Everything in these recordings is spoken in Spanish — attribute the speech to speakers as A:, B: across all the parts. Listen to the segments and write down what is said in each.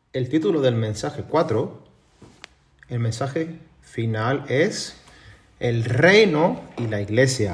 A: el título del mensaje 4, el mensaje final es el reino y la iglesia.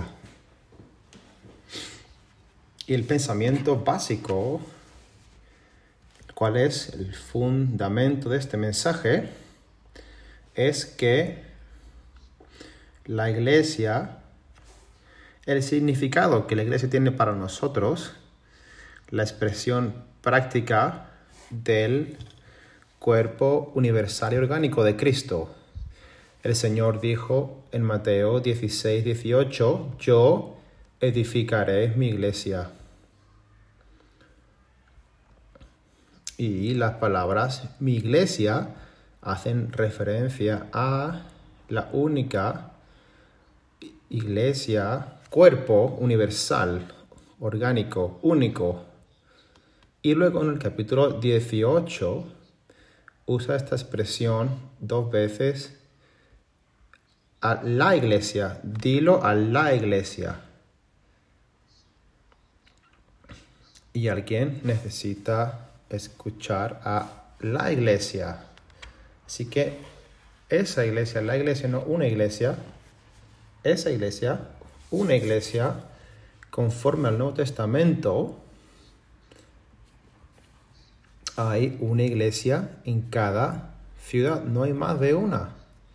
A: Y el pensamiento básico, cuál es el fundamento de este mensaje, es que la iglesia, el significado que la iglesia tiene para nosotros, la expresión práctica del cuerpo universal y orgánico de Cristo. El Señor dijo en Mateo 16:18, yo edificaré mi iglesia. Y las palabras mi iglesia hacen referencia a la única iglesia, cuerpo universal, orgánico, único. Y luego en el capítulo 18 usa esta expresión 2 veces, a la iglesia, dilo a la iglesia. Y alguien necesita escuchar a la iglesia. Así que esa iglesia, la iglesia, no una iglesia, esa iglesia, una iglesia, conforme al Nuevo Testamento, hay una iglesia en cada ciudad, no hay más de una.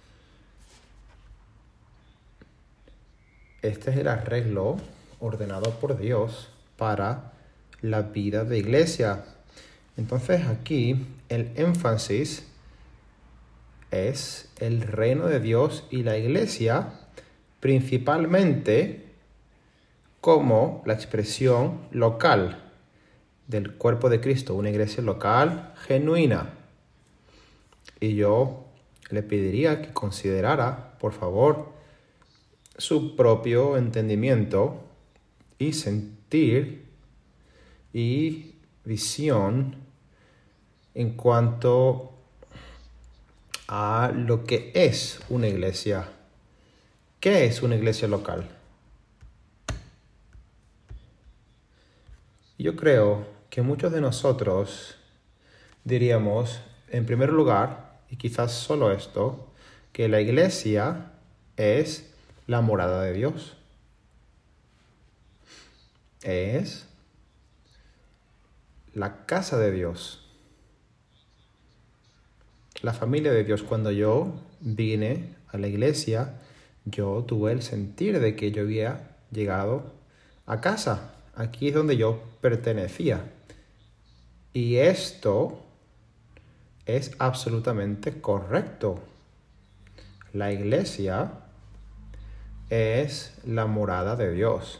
A: Este es el arreglo ordenado por Dios para la vida de iglesia. Entonces aquí el énfasis es el reino de Dios y la iglesia, principalmente como la expresión local del cuerpo de Cristo, una iglesia local genuina. Y yo le pediría que considerara, por favor, su propio entendimiento y sentir y visión en cuanto a lo que es una iglesia. ¿Qué es una iglesia local? Yo creo que muchos de nosotros diríamos, en primer lugar, y quizás solo esto, que la iglesia es la morada de Dios. Es la casa de Dios. La familia de Dios. Cuando yo vine a la iglesia, yo tuve el sentir de que yo había llegado a casa. Aquí es donde yo pertenecía. Y esto es absolutamente correcto. La iglesia es la morada de Dios.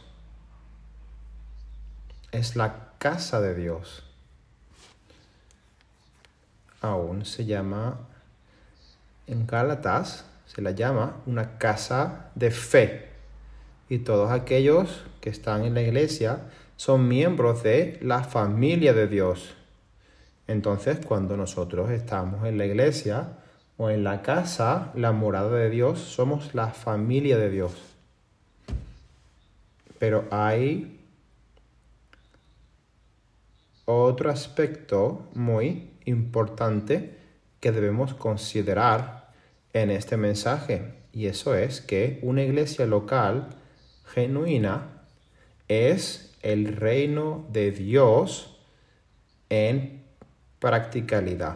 A: Es la casa de Dios. Aún se llama, en Gálatas, se la llama una casa de fe. Y todos aquellos que están en la iglesia son miembros de la familia de Dios. Entonces, cuando nosotros estamos en la iglesia o en la casa, la morada de Dios, somos la familia de Dios. Pero hay otro aspecto muy importante que debemos considerar en este mensaje, y eso es que una iglesia local genuina es el reino de Dios en practicalidad.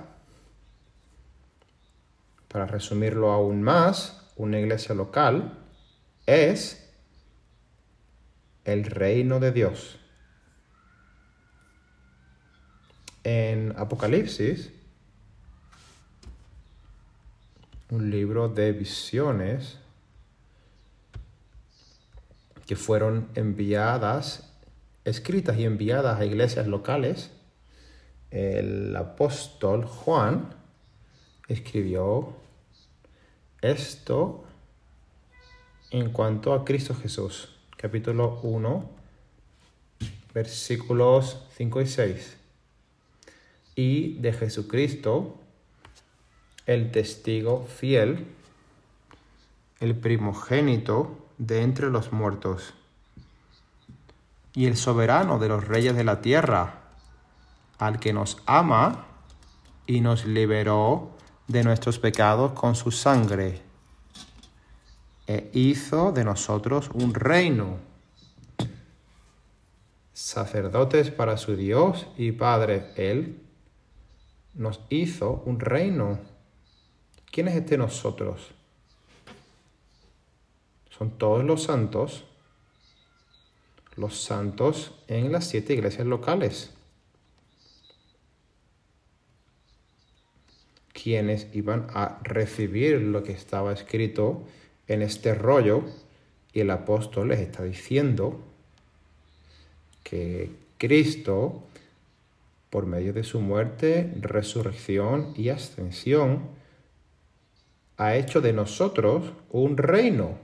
A: Para resumirlo aún más, una iglesia local es el reino de Dios. En Apocalipsis, un libro de visiones que fueron escritas y enviadas a iglesias locales, el apóstol Juan escribió esto en cuanto a Cristo Jesús, capítulo 1, versículos 5 y 6. Y de Jesucristo, el testigo fiel, el primogénito de entre los muertos, y el soberano de los reyes de la tierra, al que nos ama y nos liberó de nuestros pecados con su sangre, e hizo de nosotros un reino, sacerdotes para su Dios y Padre. Él nos hizo un reino. ¿Quién es este nosotros? Son todos los santos en las 7 iglesias locales, quienes iban a recibir lo que estaba escrito en este rollo, y el apóstol les está diciendo que Cristo, por medio de su muerte, resurrección y ascensión, ha hecho de nosotros un reino.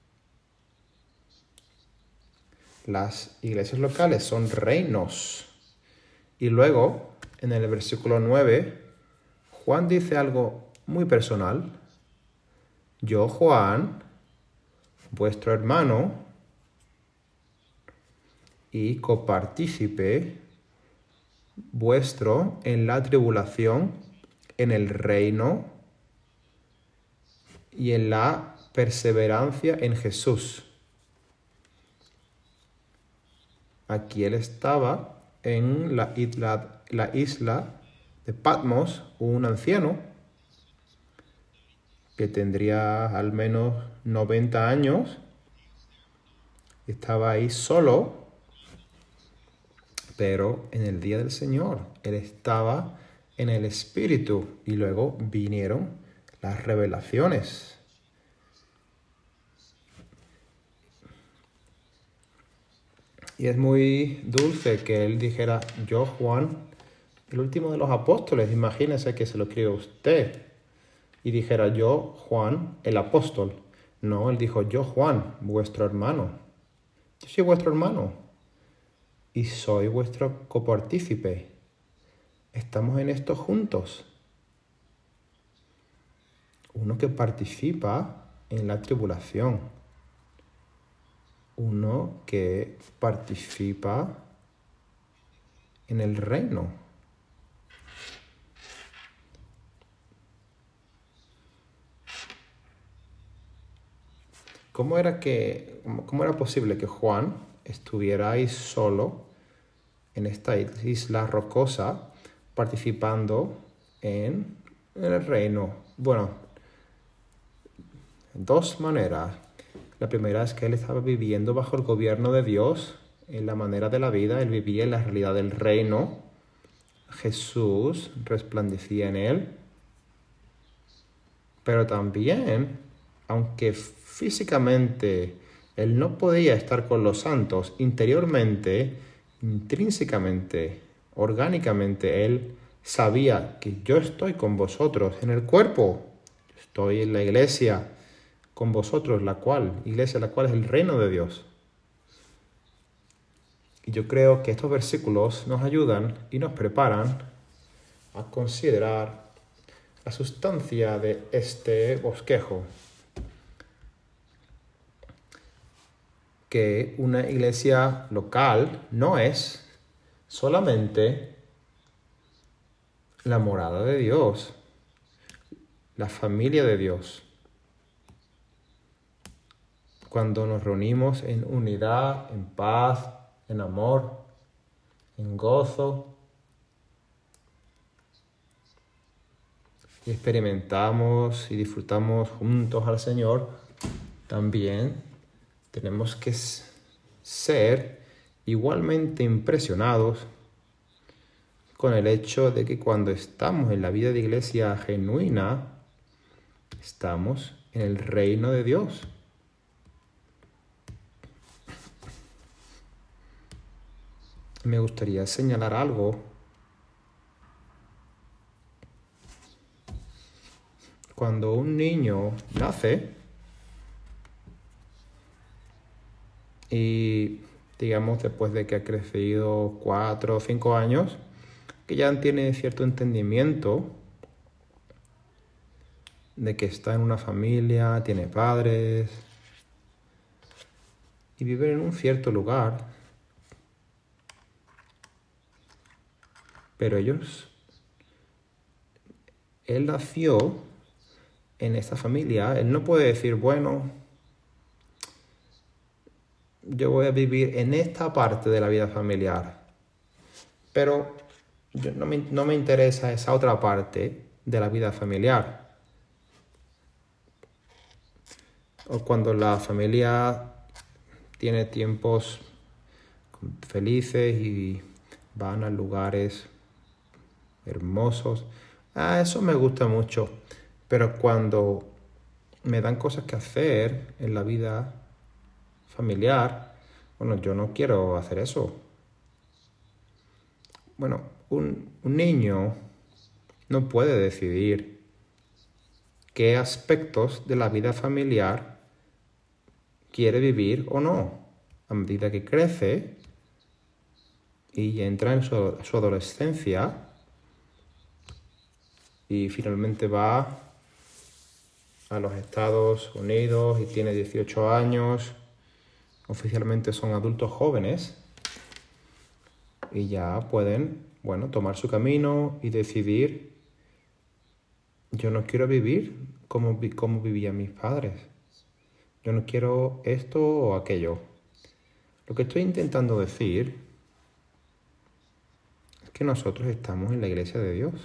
A: Las iglesias locales son reinos. Y luego, en el versículo 9, Juan dice algo muy personal. Yo, Juan, vuestro hermano y copartícipe vuestro en la tribulación, en el reino y en la perseverancia en Jesús. Aquí él estaba en la isla de Patmos, un anciano que tendría al menos 90 años. Estaba ahí solo, pero en el día del Señor él estaba en el Espíritu y luego vinieron las revelaciones. Y es muy dulce que él dijera, yo, Juan, el último de los apóstoles, imagínese que se lo escribe usted. Y dijera, yo, Juan, el apóstol. No, él dijo, yo, Juan, vuestro hermano. Yo soy vuestro hermano y soy vuestro copartícipe. Estamos en esto juntos. Uno que participa en la tribulación. Uno que participa en el reino. ¿Cómo era posible que Juan estuviera ahí solo en esta isla rocosa participando en el reino? Bueno, dos maneras. La primera es que él estaba viviendo bajo el gobierno de Dios, en la manera de la vida. Él vivía en la realidad del reino. Jesús resplandecía en él. Pero también, aunque físicamente él no podía estar con los santos, interiormente, intrínsecamente, orgánicamente, él sabía que yo estoy con vosotros en el cuerpo. Estoy en la iglesia con vosotros, la cual es el reino de Dios. Y yo creo que estos versículos nos ayudan y nos preparan a considerar la sustancia de este bosquejo. Que una iglesia local no es solamente la morada de Dios, la familia de Dios. Cuando nos reunimos en unidad, en paz, en amor, en gozo, y experimentamos y disfrutamos juntos al Señor, también tenemos que ser igualmente impresionados con el hecho de que cuando estamos en la vida de iglesia genuina, estamos en el reino de Dios. Me gustaría señalar algo. Cuando un niño nace y, digamos, después de que ha crecido 4 o 5 años, que ya tiene cierto entendimiento de que está en una familia, tiene padres y vive en un cierto lugar, pero ellos él nació en esta familia, él no puede decir, bueno, yo voy a vivir en esta parte de la vida familiar, pero no me interesa esa otra parte de la vida familiar. O cuando la familia tiene tiempos felices y van a lugares hermosos. Eso me gusta mucho. Pero cuando me dan cosas que hacer en la vida familiar, bueno, yo no quiero hacer eso. Bueno, un niño no puede decidir qué aspectos de la vida familiar quiere vivir o no. A medida que crece y entra en su adolescencia y finalmente va a los Estados Unidos y tiene 18 años, oficialmente son adultos jóvenes y ya pueden, bueno, tomar su camino y decidir, yo no quiero vivir como vivían mis padres, yo no quiero esto o aquello. Lo que estoy intentando decir es que nosotros estamos en la iglesia de Dios,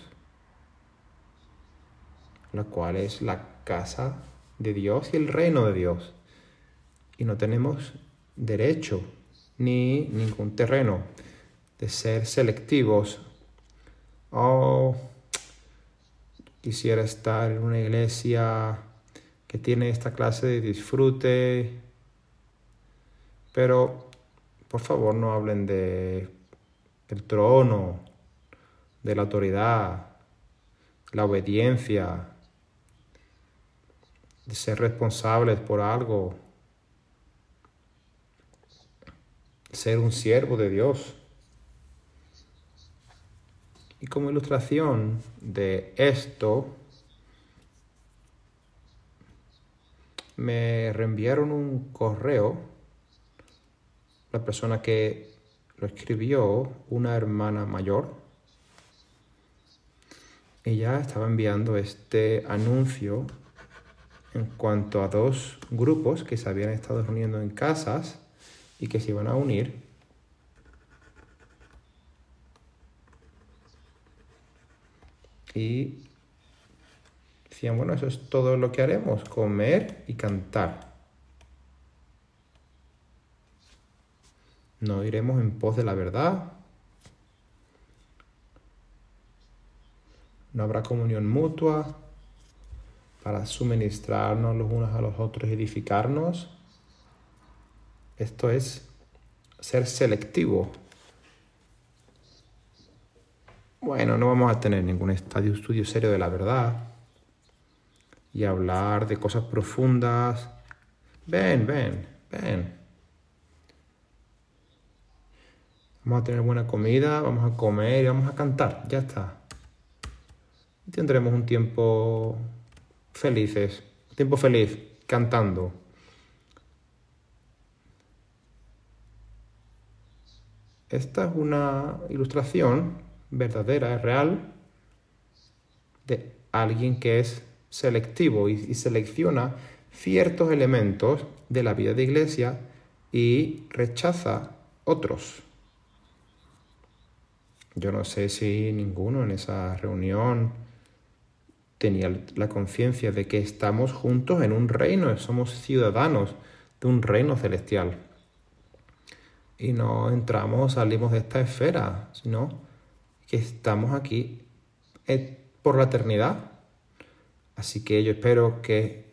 A: la cual es la casa de Dios y el reino de Dios. Y no tenemos derecho ni ningún terreno de ser selectivos. Oh, quisiera estar en una iglesia que tiene esta clase de disfrute, pero por favor no hablen del trono, de la autoridad, la obediencia, de ser responsables por algo, ser un siervo de Dios. Y como ilustración de esto, me reenviaron un correo, la persona que lo escribió, una hermana mayor. Ella estaba enviando este anuncio en cuanto a 2 grupos que se habían estado reuniendo en casas y que se iban a unir. Y decían, bueno, eso es todo lo que haremos, comer y cantar. No iremos en pos de la verdad. No habrá comunión mutua para suministrarnos los unos a los otros y edificarnos. Esto es ser selectivo. Bueno, no vamos a tener ningún estudio serio de la verdad y hablar de cosas profundas. Ven. Vamos a tener buena comida, vamos a comer y vamos a cantar. Ya está. Y tendremos un tiempo feliz cantando. Esta es una ilustración verdadera, real, de alguien que es selectivo y selecciona ciertos elementos de la vida de iglesia y rechaza otros. Yo no sé si ninguno en esa reunión tenía la conciencia de que estamos juntos en un reino, somos ciudadanos de un reino celestial. Y no salimos de esta esfera, sino que estamos aquí por la eternidad. Así que yo espero que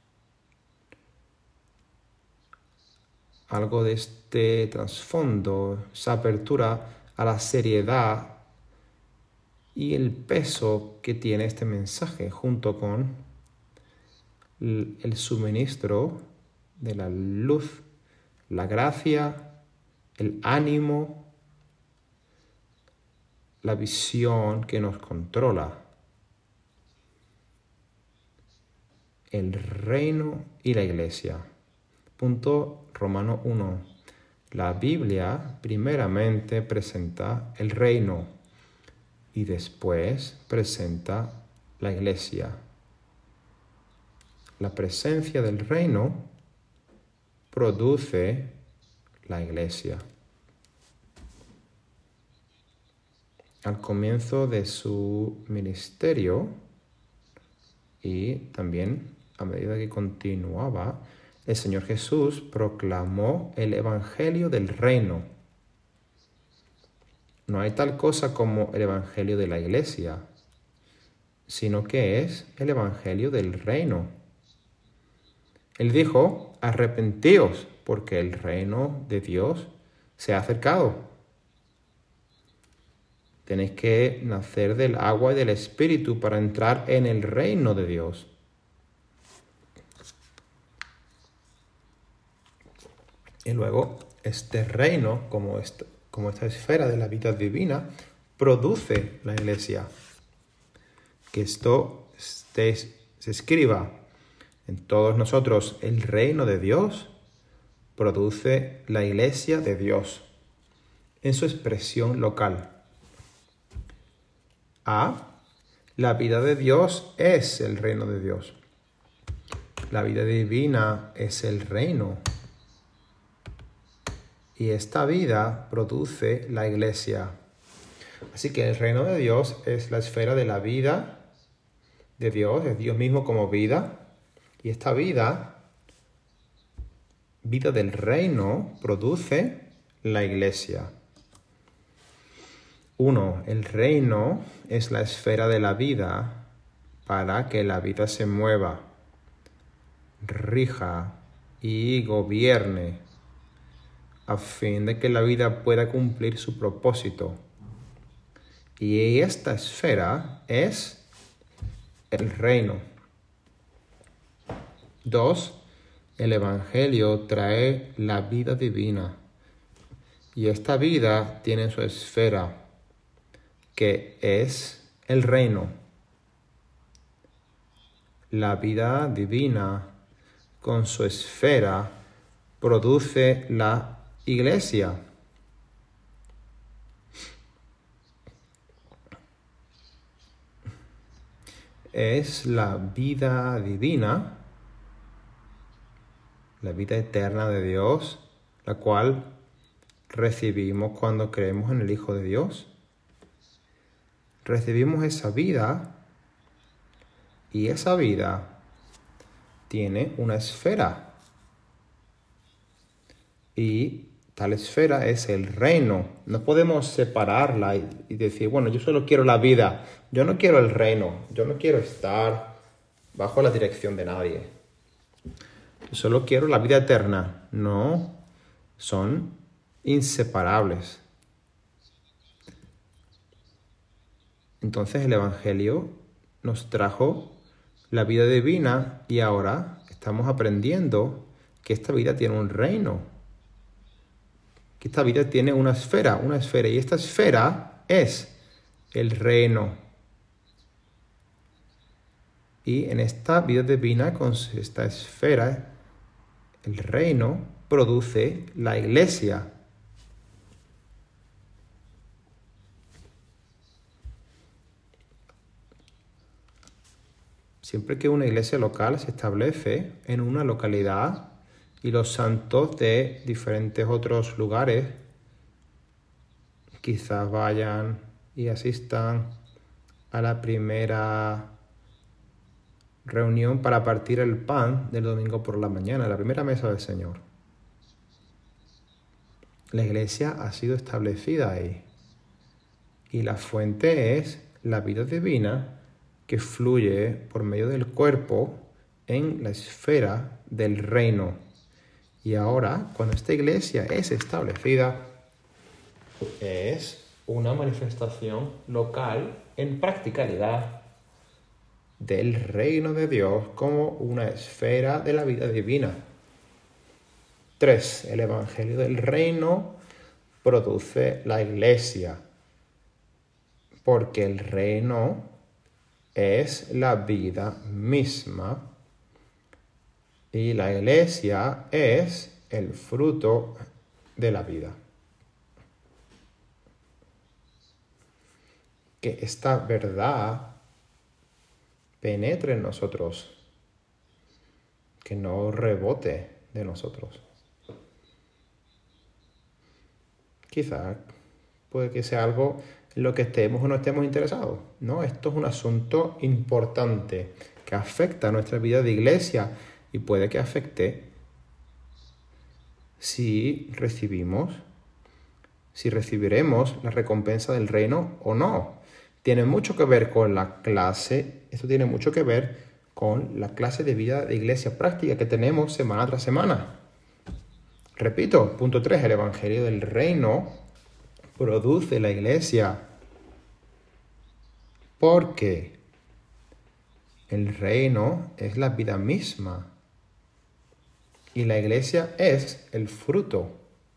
A: algo de este trasfondo, esa apertura a la seriedad y el peso que tiene este mensaje, junto con el suministro de la luz, la gracia, el ánimo, la visión que nos controla, el reino y la iglesia. Punto Romano 1. La Biblia primeramente presenta el reino y después presenta la iglesia. La presencia del reino produce la iglesia. Al comienzo de su ministerio y también a medida que continuaba, el Señor Jesús proclamó el Evangelio del reino. No hay tal cosa como el Evangelio de la iglesia, sino que es el Evangelio del reino. Él dijo, arrepentíos, porque el reino de Dios se ha acercado. Tenéis que nacer del agua y del Espíritu para entrar en el reino de Dios. Y luego, este reino, como esta esfera de la vida divina, produce la iglesia. Que esto se escriba en todos nosotros. El reino de Dios produce la iglesia de Dios en su expresión local. La vida de Dios es el reino de Dios. La vida divina es el reino. Y esta vida produce la iglesia. Así que el reino de Dios es la esfera de la vida de Dios, es Dios mismo como vida. Y esta vida del reino, produce la iglesia. 1. El reino es la esfera de la vida para que la vida se mueva, rija y gobierne a fin de que la vida pueda cumplir su propósito. Y esta esfera es el reino. 2. El Evangelio trae la vida divina. Y esta vida tiene su esfera, que es el reino. La vida divina, con su esfera, produce la iglesia. Es la vida divina, la vida eterna de Dios, la cual recibimos cuando creemos en el Hijo de Dios. Recibimos esa vida y esa vida tiene una esfera. Y tal esfera es el reino. No podemos separarla y decir, bueno, yo solo quiero la vida. Yo no quiero el reino. Yo no quiero estar bajo la dirección de nadie. Yo solo quiero la vida eterna. No, son inseparables. Entonces el Evangelio nos trajo la vida divina y ahora estamos aprendiendo que esta vida tiene un reino, que esta vida tiene una esfera, y esta esfera es el reino. Y en esta vida divina, con esta esfera, el reino produce la iglesia. Siempre que una iglesia local se establece en una localidad y los santos de diferentes otros lugares quizás vayan y asistan a la primera reunión para partir el pan del domingo por la mañana, la primera mesa del Señor. La iglesia ha sido establecida ahí y la fuente es la vida divina que fluye por medio del cuerpo en la esfera del reino. Y ahora, cuando esta iglesia es establecida, es una manifestación local en practicalidad del reino de Dios como una esfera de la vida divina. 3. El Evangelio del reino produce la iglesia, porque el reino es la vida misma y la iglesia es el fruto de la vida. Que esta verdad penetre en nosotros, que no rebote de nosotros. Quizás puede que sea algo en lo que estemos o no estemos interesados. No, esto es un asunto importante que afecta a nuestra vida de iglesia y puede que afecte si recibiremos la recompensa del reino o no. Tiene mucho que ver con la clase, esto tiene mucho que ver con la clase de vida de iglesia práctica que tenemos semana tras semana. Repito, punto 3, el evangelio del reino produce la iglesia porque el reino es la vida misma y la iglesia es el fruto.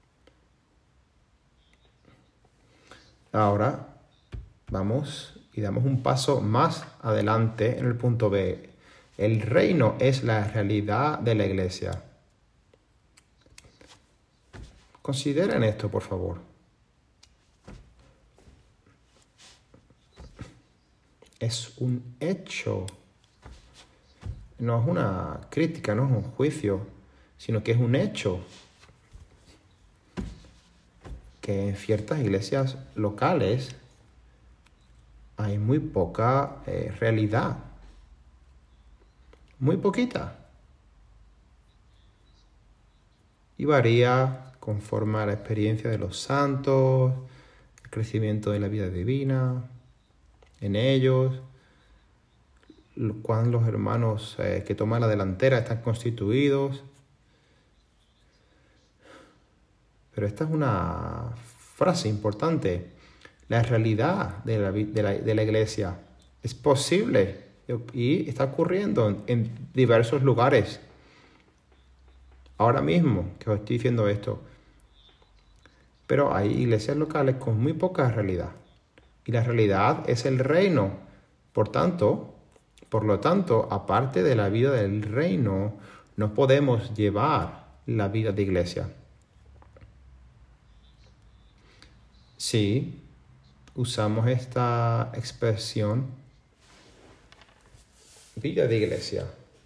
A: Ahora vamos y damos un paso más adelante en el punto B. El reino es la realidad de la iglesia. Consideren esto, por favor. Es un hecho. No es una crítica, no es un juicio, sino que es un hecho. Que en ciertas iglesias locales hay muy poca realidad. Muy poquita. Y varía conforme a la experiencia de los santos, el crecimiento de la vida divina en ellos, cuando los hermanos que toman la delantera están constituidos. Pero esta es una frase importante. La realidad de la iglesia es posible y está ocurriendo en diversos lugares. Ahora mismo que os estoy diciendo esto. Pero hay iglesias locales con muy poca realidad. Y la realidad es el reino. Por lo tanto, aparte de la vida del reino, no podemos llevar la vida de iglesia. Sí, usamos esta expresión, vida de iglesia.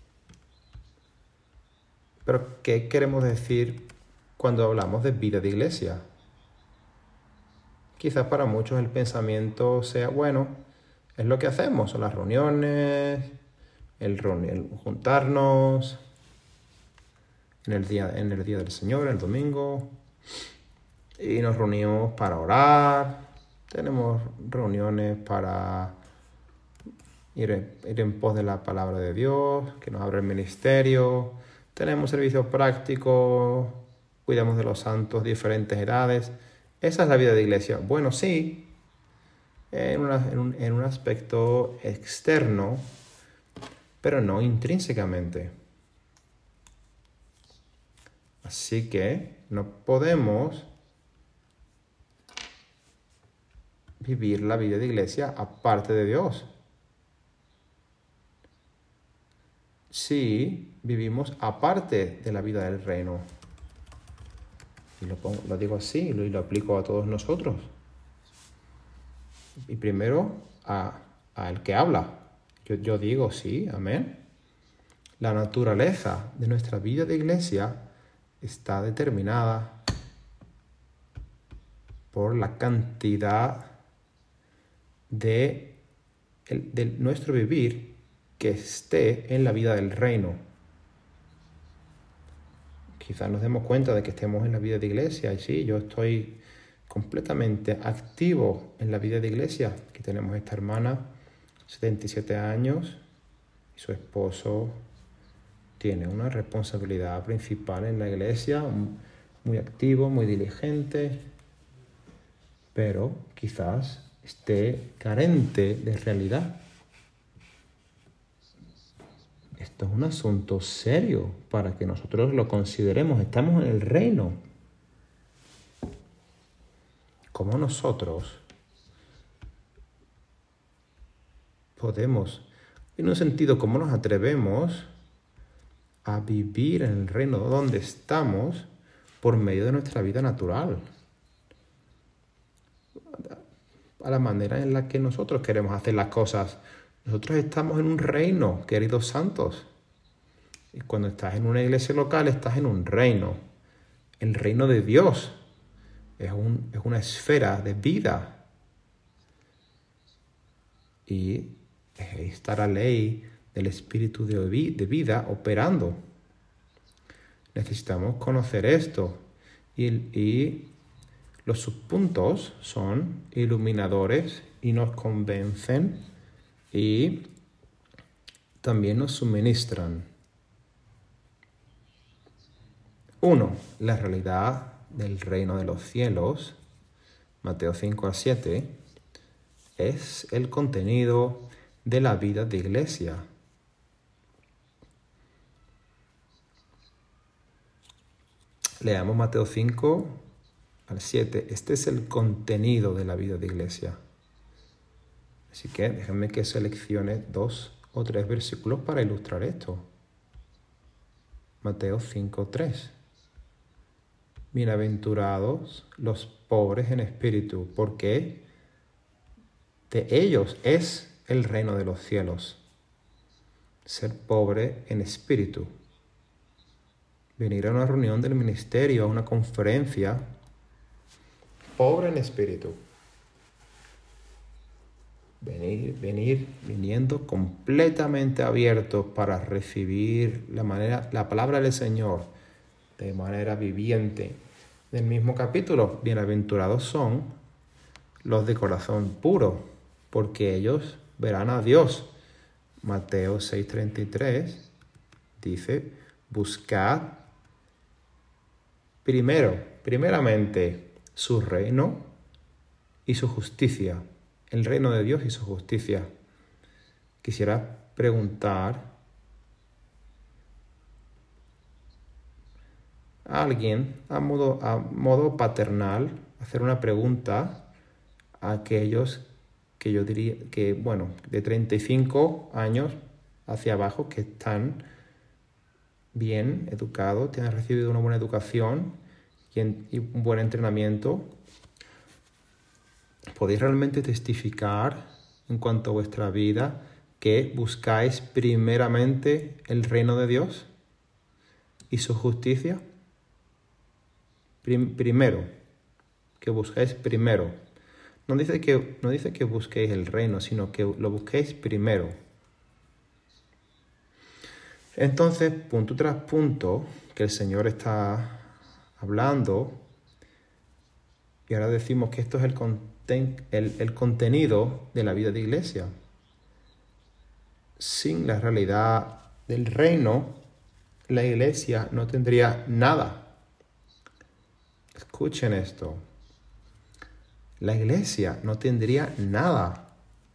A: Pero, ¿qué queremos decir cuando hablamos de vida de iglesia? Quizás para muchos el pensamiento sea, bueno, es lo que hacemos, son las reuniones, el juntarnos en el día del Señor, el domingo, y nos reunimos para orar, tenemos reuniones para ir en pos de la palabra de Dios, que nos abre el ministerio, tenemos servicios prácticos, cuidamos de los santos, diferentes edades. Esa es la vida de iglesia. Bueno, sí, en un aspecto externo, pero no intrínsecamente. Así que no podemos vivir la vida de iglesia aparte de Dios. Sí, vivimos aparte de la vida del reino. Y lo digo así y lo aplico a todos nosotros. Y primero al que habla. Yo digo sí, amén. La naturaleza de nuestra vida de iglesia está determinada por la cantidad de nuestro vivir que esté en la vida del reino. Quizás nos demos cuenta de que estemos en la vida de iglesia. Y sí, yo estoy completamente activo en la vida de iglesia. Aquí tenemos esta hermana, 77 años, y su esposo tiene una responsabilidad principal en la iglesia, muy activo, muy diligente, pero quizás esté carente de realidad. Esto es un asunto serio para que nosotros lo consideremos. Estamos en el reino. ¿Cómo nosotros podemos, en un sentido, cómo nos atrevemos a vivir en el reino donde estamos por medio de nuestra vida natural? A la manera en la que nosotros queremos hacer las cosas, Nosotros estamos en un reino, queridos santos. Y cuando estás en una iglesia local, estás en un reino. El reino de Dios es una esfera de vida. Y está la ley del espíritu de vida operando. Necesitamos conocer esto. Y los subpuntos son iluminadores y nos convencen y también nos suministran. 1. La realidad del reino de los cielos, Mateo 5-7, es el contenido de la vida de iglesia. Leamos Mateo 5-7. Este es el contenido de la vida de iglesia. Así que déjenme que seleccione 2 o 3 versículos para ilustrar esto. Mateo 5:3. Bienaventurados los pobres en espíritu, porque de ellos es el reino de los cielos. Ser pobre en espíritu. Venir a una reunión del ministerio, a una conferencia, pobre en espíritu. Viniendo completamente abiertos para recibir la palabra del Señor de manera viviente. Del mismo capítulo, bienaventurados son los de corazón puro, porque ellos verán a Dios. Mateo 6:33 dice, buscad primeramente su reino y su justicia. El reino de Dios y su justicia. Quisiera preguntar a alguien a modo paternal, hacer una pregunta a aquellos que yo diría que, de 35 años hacia abajo, que están bien educados, tienen recibido una buena educación y un buen entrenamiento. ¿Podéis realmente testificar en cuanto a vuestra vida que buscáis primeramente el reino de Dios y su justicia? Primero, que busquéis primero. No dice que busquéis el reino, sino que lo busquéis primero. Entonces, punto tras punto, que el Señor está hablando, y ahora decimos que esto es el contenido de la vida de iglesia. Sin la realidad del reino, la iglesia no tendría nada. Escuchen esto. La iglesia no tendría nada.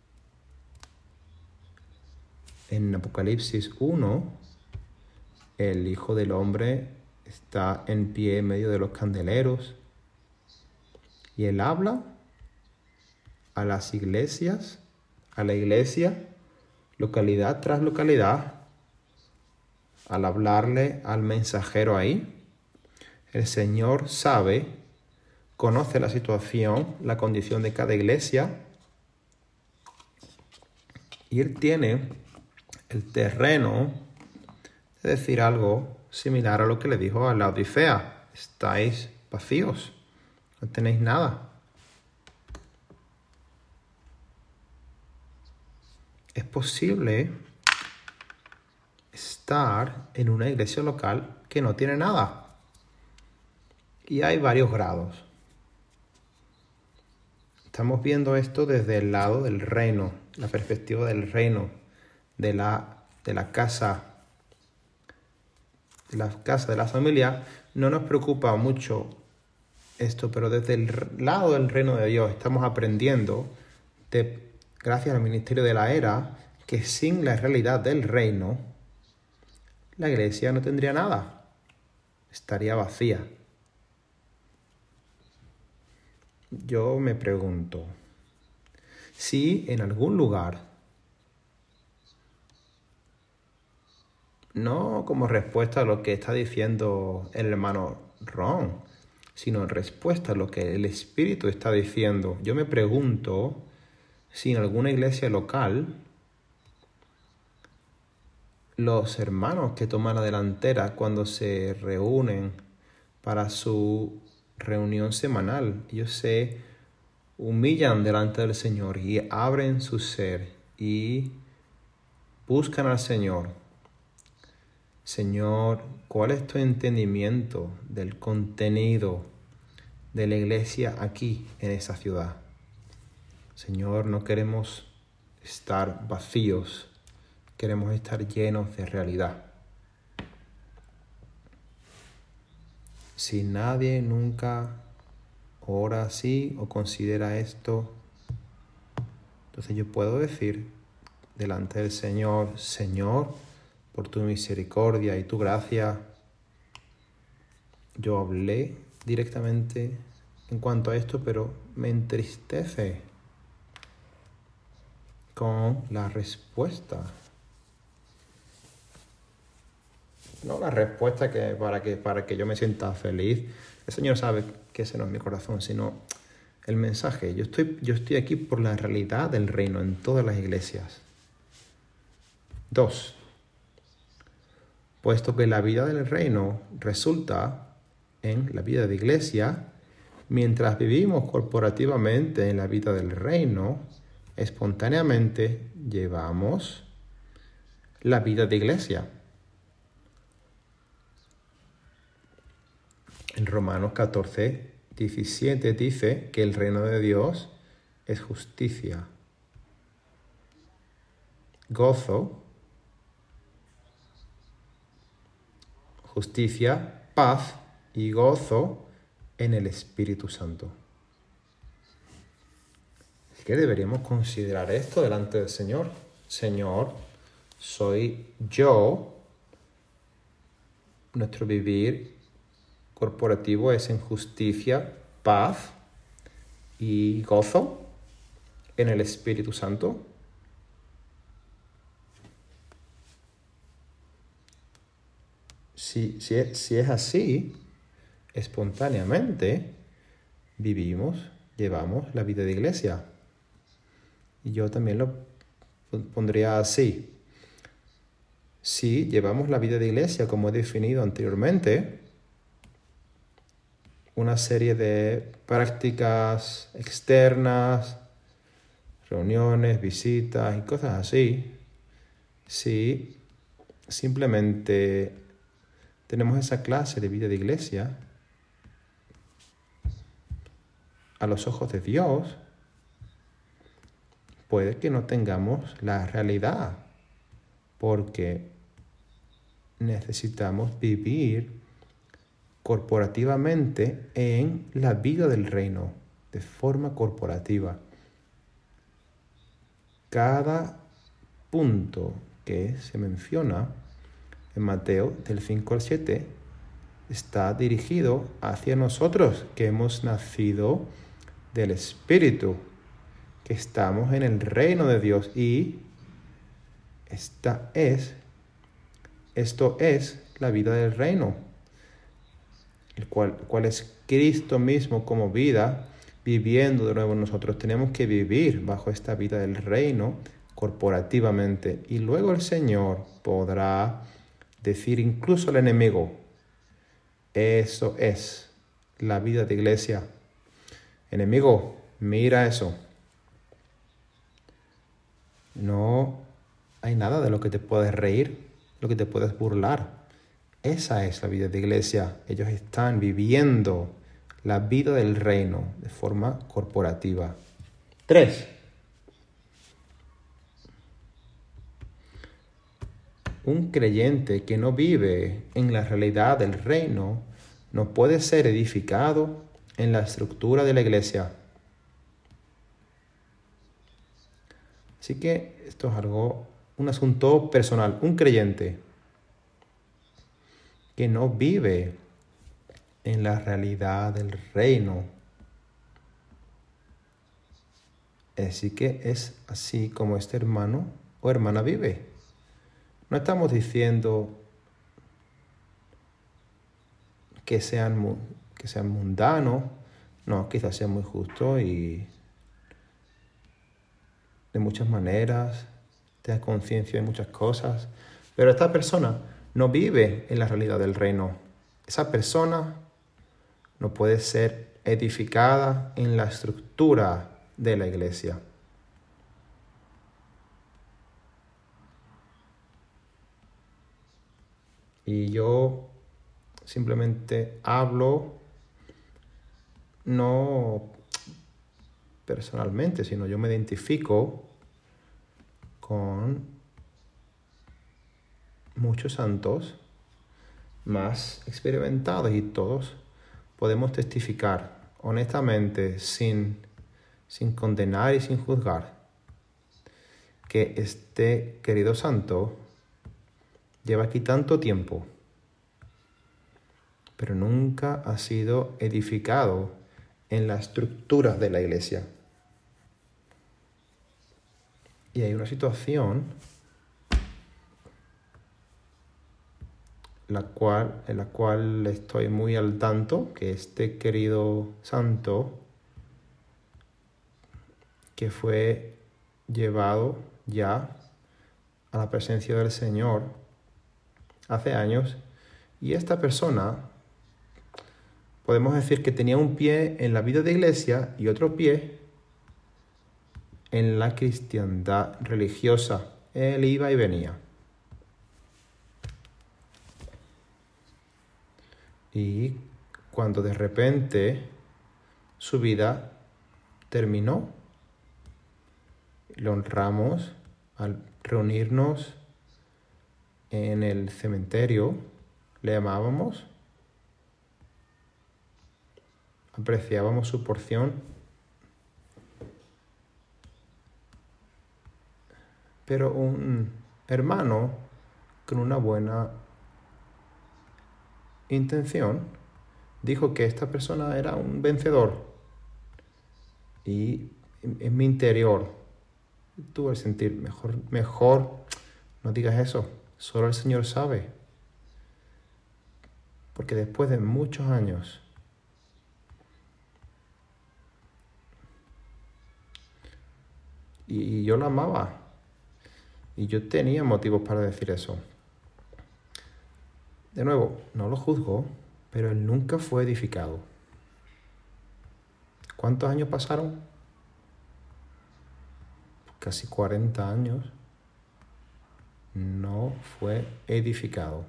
A: En Apocalipsis 1, el Hijo del Hombre está en pie en medio de los candeleros y él habla a las iglesias, a la iglesia, localidad tras localidad. Al hablarle al mensajero ahí, el Señor conoce la situación, la condición de cada iglesia, y Él tiene el terreno de decir algo similar a lo que le dijo a la Odisea. Estáis vacíos, no tenéis nada. Es posible estar en una iglesia local que no tiene nada. Y hay varios grados. Estamos viendo esto desde el lado del reino, la perspectiva del reino, de la casa, de la familia. No nos preocupa mucho esto, pero desde el lado del reino de Dios estamos aprendiendo, gracias al ministerio de la era, que sin la realidad del reino, la iglesia no tendría nada, estaría vacía. Yo me pregunto, si en algún lugar, no como respuesta a lo que está diciendo el hermano Ron, sino en respuesta a lo que el Espíritu está diciendo, yo me pregunto si en alguna iglesia local los hermanos que toman la delantera cuando se reúnen para su reunión semanal. Ellos se humillan delante del Señor y abren su ser y buscan al Señor. Señor, ¿cuál es tu entendimiento del contenido de la iglesia aquí en esa ciudad? Señor, no queremos estar vacíos, queremos estar llenos de realidad. Si nadie nunca ora así o considera esto, entonces yo puedo decir delante del Señor: Señor, por tu misericordia y tu gracia, yo hablé directamente en cuanto a esto, pero me entristece con la respuesta. No la respuesta para que yo me sienta feliz. El Señor sabe que ese no es mi corazón, sino el mensaje. Yo estoy aquí por la realidad del reino en todas las iglesias. 2. Puesto que la vida del reino resulta en la vida de iglesia, mientras vivimos corporativamente en la vida del reino, espontáneamente llevamos la vida de iglesia. En Romanos 14, 17 dice que el reino de Dios es justicia, gozo, justicia, paz y gozo en el Espíritu Santo. Así que deberíamos considerar esto delante del Señor. Señor, soy yo. Nuestro vivir corporativo es en justicia, paz y gozo en el Espíritu Santo. Si es así, espontáneamente llevamos la vida de iglesia. Y yo también lo pondría así. Si llevamos la vida de iglesia como he definido anteriormente, una serie de prácticas externas, reuniones, visitas y cosas así, si simplemente tenemos esa clase de vida de iglesia, a los ojos de Dios, puede que no tengamos la realidad, porque necesitamos vivir corporativamente en la vida del reino, de forma corporativa. Cada punto que se menciona en Mateo del 5 al 7 está dirigido hacia nosotros que hemos nacido del Espíritu, que estamos en el reino de Dios y esto es la vida del reino, el cual es Cristo mismo como vida, viviendo de nuevo nosotros. Tenemos que vivir bajo esta vida del reino corporativamente y luego el Señor podrá decir incluso al enemigo: eso es la vida de iglesia. Enemigo, mira eso. No hay nada de lo que te puedes reír, lo que te puedes burlar. Esa es la vida de iglesia. Ellos están viviendo la vida del reino de forma corporativa. 3. Un creyente que no vive en la realidad del reino no puede ser edificado en la estructura de la iglesia. Así que esto es un asunto personal. Un creyente que no vive en la realidad del reino, así que es así como este hermano o hermana vive. No estamos diciendo que sean mundanos, no, quizás sean muy justos y de muchas maneras, tengan conciencia de muchas cosas, Pero esta persona no vive en la realidad del reino. Esa persona no puede ser edificada en la estructura de la iglesia. Y yo simplemente hablo no personalmente, sino yo me identifico con muchos santos más experimentados y todos podemos testificar honestamente sin condenar y sin juzgar que este querido santo lleva aquí tanto tiempo, pero nunca ha sido edificado en las estructuras de la iglesia. Y hay una situación en la cual estoy muy al tanto, que este querido santo que fue llevado ya a la presencia del Señor hace años, y esta persona podemos decir que tenía un pie en la vida de iglesia y otro pie en la cristiandad religiosa. Él iba y venía. Y cuando de repente su vida terminó, le honramos al reunirnos en el cementerio, le amábamos, apreciábamos su porción, pero un hermano con una buena intención dijo que esta persona era un vencedor, y en mi interior tuve el sentir, mejor no digas eso, solo el Señor sabe, porque después de muchos años y yo la amaba y yo tenía motivos para decir eso. De nuevo, no lo juzgo, pero él nunca fue edificado. ¿Cuántos años pasaron? Casi 40 años. No fue edificado.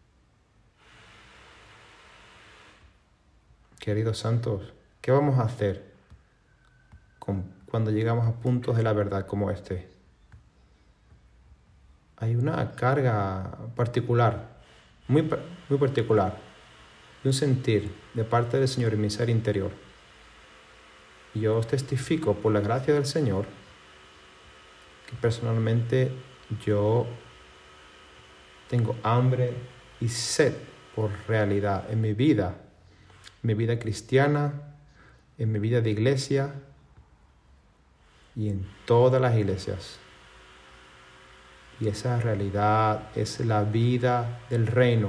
A: Queridos santos, ¿qué vamos a hacer cuando llegamos a puntos de la verdad como este? Hay una carga particular, muy particular, y un sentir de parte del Señor en mi ser interior. Y yo os testifico por la gracia del Señor que personalmente yo tengo hambre y sed por realidad en mi vida cristiana, en mi vida de iglesia y en todas las iglesias. Y esa realidad es la vida del reino,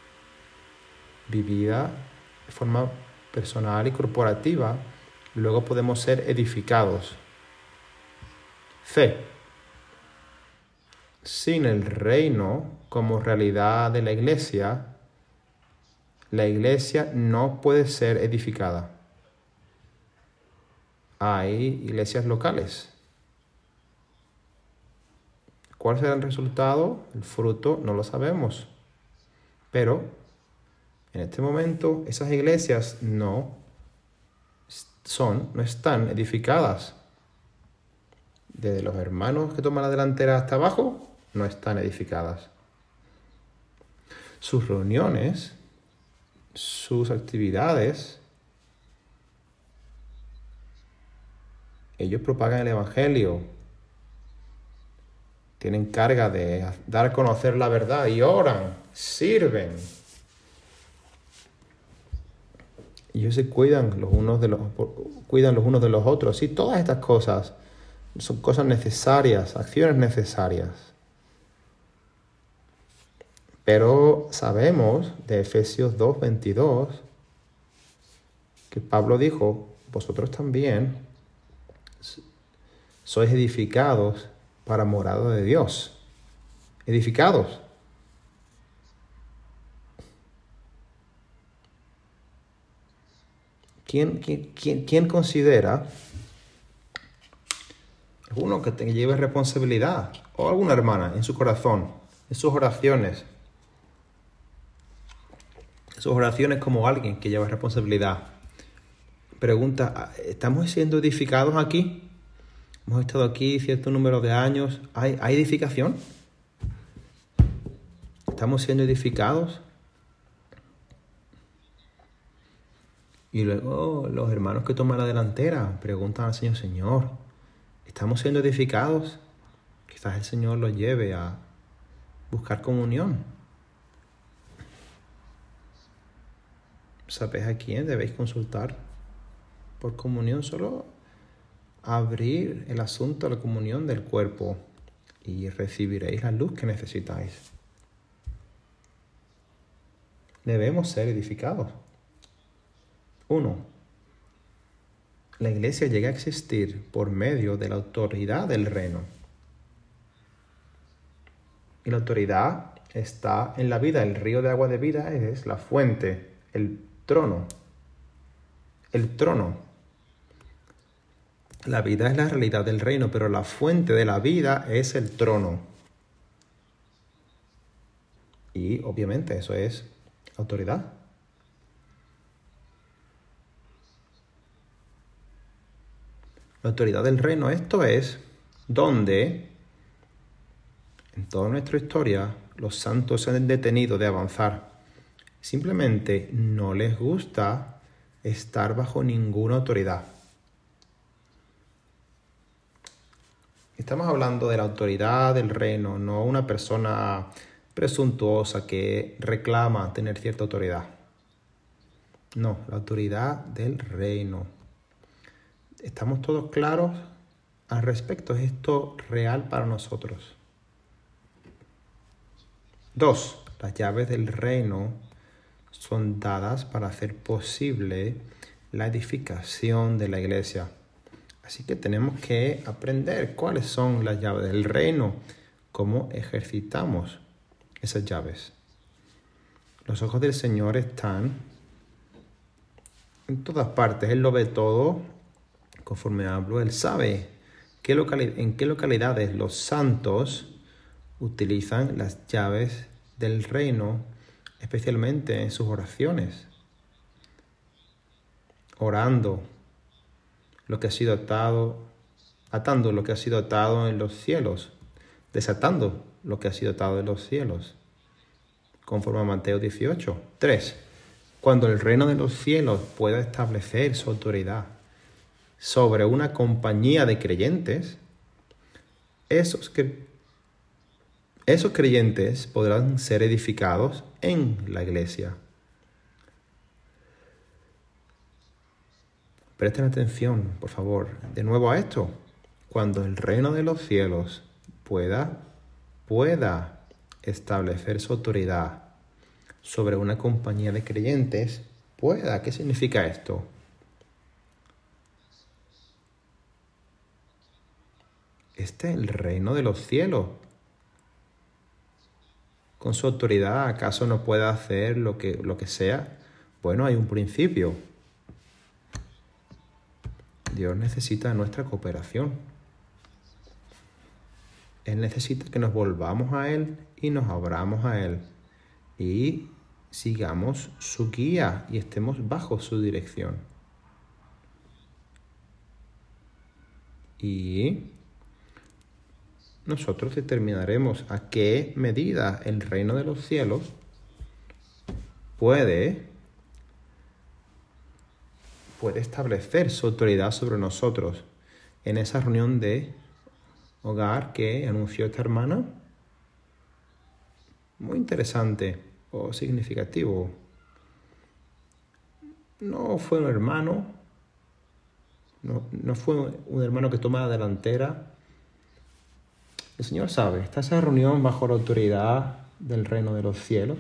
A: vivida de forma personal y corporativa. Luego podemos ser edificados. Fe. Sin el reino como realidad de la iglesia no puede ser edificada. Hay iglesias locales. ¿Cuál será el resultado? El fruto no lo sabemos. Pero en este momento esas iglesias no están edificadas. Desde los hermanos que toman la delantera hasta abajo, no están edificadas. Sus reuniones, sus actividades, ellos propagan el evangelio, tienen carga de dar a conocer la verdad y oran, sirven. Y ellos se cuidan los unos de los otros. Y todas estas cosas son cosas necesarias, acciones necesarias. Pero sabemos de Efesios 2:22 que Pablo dijo, vosotros también sois edificados para morada de Dios. Edificados. ¿Quién considera alguno que lleve responsabilidad? O alguna hermana en su corazón, en sus oraciones. Sus oraciones como alguien que lleva responsabilidad. Pregunta, ¿estamos siendo edificados aquí? Hemos estado aquí cierto número de años. ¿Hay edificación? ¿Estamos siendo edificados? Y luego los hermanos que toman la delantera preguntan al Señor, Señor, ¿estamos siendo edificados? Quizás el Señor los lleve a buscar comunión. ¿Sabéis a quién debéis consultar por comunión? Solo abrir el asunto a la comunión del cuerpo y recibiréis la luz que necesitáis. Debemos ser edificados. 1. La iglesia llega a existir por medio de la autoridad del reino. Y la autoridad está en la vida. El río de agua de vida es la fuente, el trono. El trono. La vida es la realidad del reino, pero la fuente de la vida es el trono. Y obviamente eso es autoridad. La autoridad del reino, esto es donde en toda nuestra historia los santos se han detenido de avanzar. Simplemente no les gusta estar bajo ninguna autoridad. Estamos hablando de la autoridad del reino, no una persona presuntuosa que reclama tener cierta autoridad. No, la autoridad del reino. ¿Estamos todos claros al respecto? ¿Es esto real para nosotros? 2. Las llaves del reino son dadas para hacer posible la edificación de la iglesia. Así que tenemos que aprender cuáles son las llaves del reino, cómo ejercitamos esas llaves. Los ojos del Señor están en todas partes. Él lo ve todo. Conforme hablo, Él sabe en qué localidades los santos utilizan las llaves del reino, especialmente en sus oraciones. Orando lo que ha sido atando lo que ha sido atado en los cielos, desatando lo que ha sido atado en los cielos, conforme a Mateo 18. 3. Cuando el reino de los cielos pueda establecer su autoridad sobre una compañía de creyentes, esos creyentes podrán ser edificados en la iglesia. Presten atención, por favor, de nuevo a esto. Cuando el reino de los cielos pueda establecer su autoridad sobre una compañía de creyentes, ¿qué significa esto? Este es el reino de los cielos. Con su autoridad, ¿acaso no puede hacer lo que sea? Bueno, hay un principio. Dios necesita nuestra cooperación. Él necesita que nos volvamos a Él y nos abramos a Él. Y sigamos su guía y estemos bajo su dirección. Y nosotros determinaremos a qué medida el reino de los cielos puede establecer su autoridad sobre nosotros. En esa reunión de hogar que anunció esta hermana, muy interesante o significativo. No fue un hermano, no fue un hermano que toma la delantera. El Señor sabe, está esa reunión bajo la autoridad del reino de los cielos.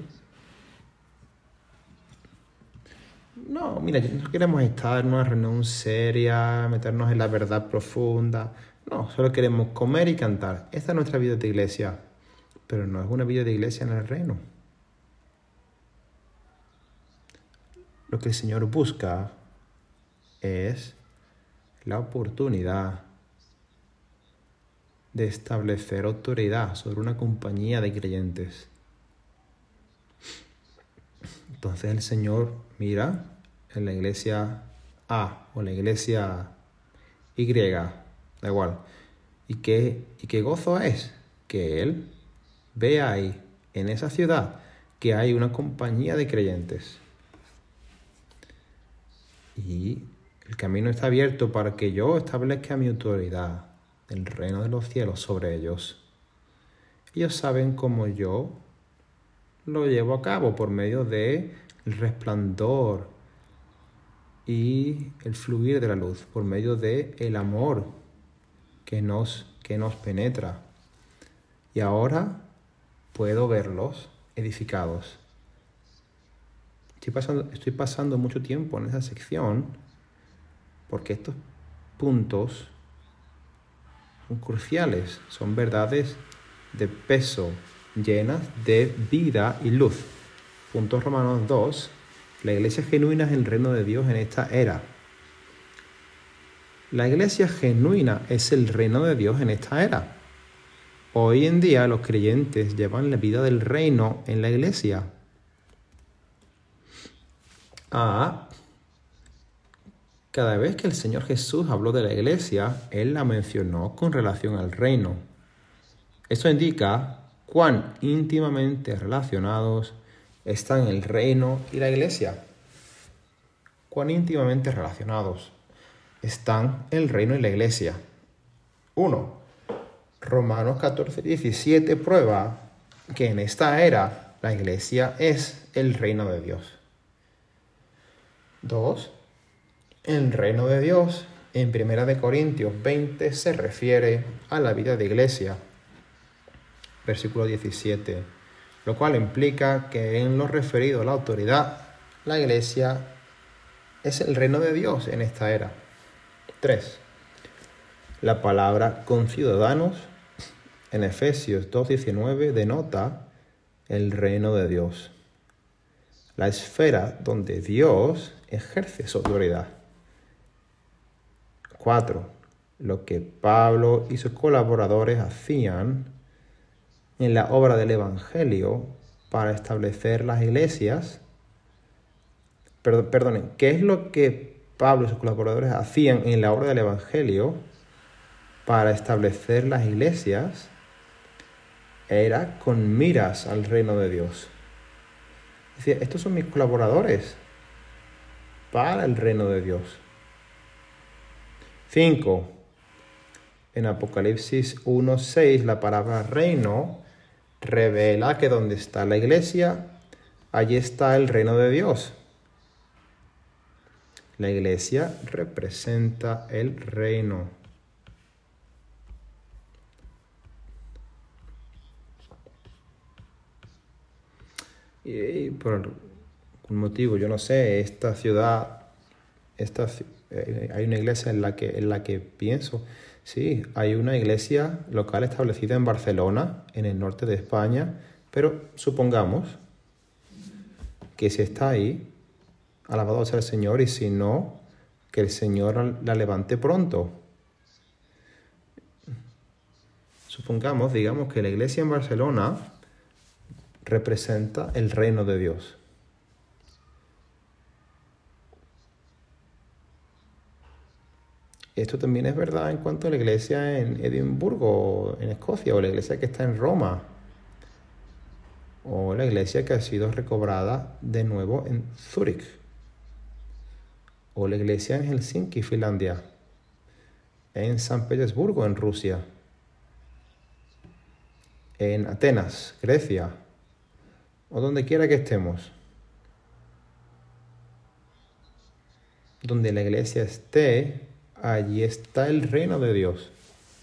A: No, mira, no queremos estar en una reunión seria, meternos en la verdad profunda. No, solo queremos comer y cantar. Esta es nuestra vida de iglesia, pero no es una vida de iglesia en el reino. Lo que el Señor busca es la oportunidad de establecer autoridad sobre una compañía de creyentes. Entonces el Señor mira en la iglesia A o la iglesia Y, da igual. ¿Y qué gozo es? Que Él ve ahí, en esa ciudad, que hay una compañía de creyentes. Y el camino está abierto para que yo establezca mi autoridad del reino de los cielos sobre ellos. Ellos saben cómo yo lo llevo a cabo por medio del resplandor y el fluir de la luz, por medio del amor que nos penetra. Y ahora puedo verlos edificados. Estoy pasando mucho tiempo en esa sección porque estos puntos son cruciales, son verdades de peso, llenas de vida y luz. Punto Romanos 2. La iglesia genuina es el reino de Dios en esta era. La iglesia genuina es el reino de Dios en esta era. Hoy en día los creyentes llevan la vida del reino en la iglesia. Cada vez que el Señor Jesús habló de la iglesia, Él la mencionó con relación al reino. Esto indica cuán íntimamente relacionados están el reino y la iglesia. Cuán íntimamente relacionados están el reino y la iglesia. 1. Romanos 14:17 prueba que en esta era la iglesia es el reino de Dios. 2. El reino de Dios en 1 Corintios 20 se refiere a la vida de iglesia. Versículo 17, lo cual implica que en lo referido a la autoridad, la iglesia es el reino de Dios en esta era. 3. La palabra conciudadanos en Efesios 2:19 denota el reino de Dios, la esfera donde Dios ejerce su autoridad. 4. Lo que Pablo y sus colaboradores hacían en la obra del Evangelio para establecer las iglesias. Perdonen, ¿qué es lo que Pablo y sus colaboradores hacían en la obra del Evangelio para establecer las iglesias? Era con miras al reino de Dios. Es decir, estos son mis colaboradores para el reino de Dios. 5. En Apocalipsis 1:6, la palabra reino revela que donde está la iglesia, allí está el reino de Dios. La iglesia representa el reino. Y por algún motivo, yo no sé, esta ciudad, hay una iglesia en la que pienso. Sí, hay una iglesia local establecida en Barcelona, en el norte de España, pero supongamos que si está ahí, alabado sea el Señor, y si no, que el Señor la levante pronto. Supongamos, digamos, que la iglesia en Barcelona representa el reino de Dios. Esto también es verdad en cuanto a la iglesia en Edimburgo, en Escocia, o la iglesia que está en Roma, o la iglesia que ha sido recobrada de nuevo en Zúrich, o la iglesia en Helsinki, Finlandia, en San Petersburgo, en Rusia, en Atenas, Grecia, o donde quiera que estemos. Donde la iglesia esté, allí está el reino de Dios.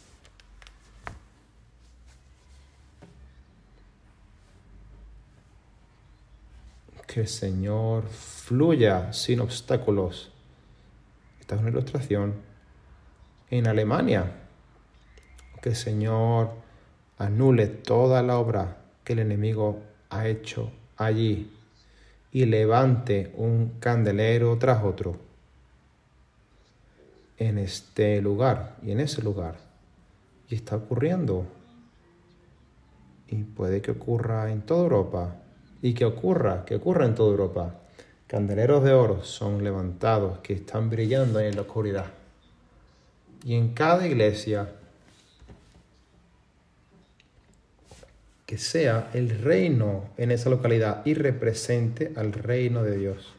A: Que el Señor fluya sin obstáculos. Esta es una ilustración. En Alemania, que el Señor anule toda la obra que el enemigo ha hecho allí y levante un candelero tras otro. en este lugar y en ese lugar. Y está ocurriendo. Y puede que ocurra en toda Europa. Y que ocurra en toda Europa. Candeleros de oro son levantados que están brillando en la oscuridad. Y en cada iglesia que sea el reino en esa localidad y represente al reino de Dios.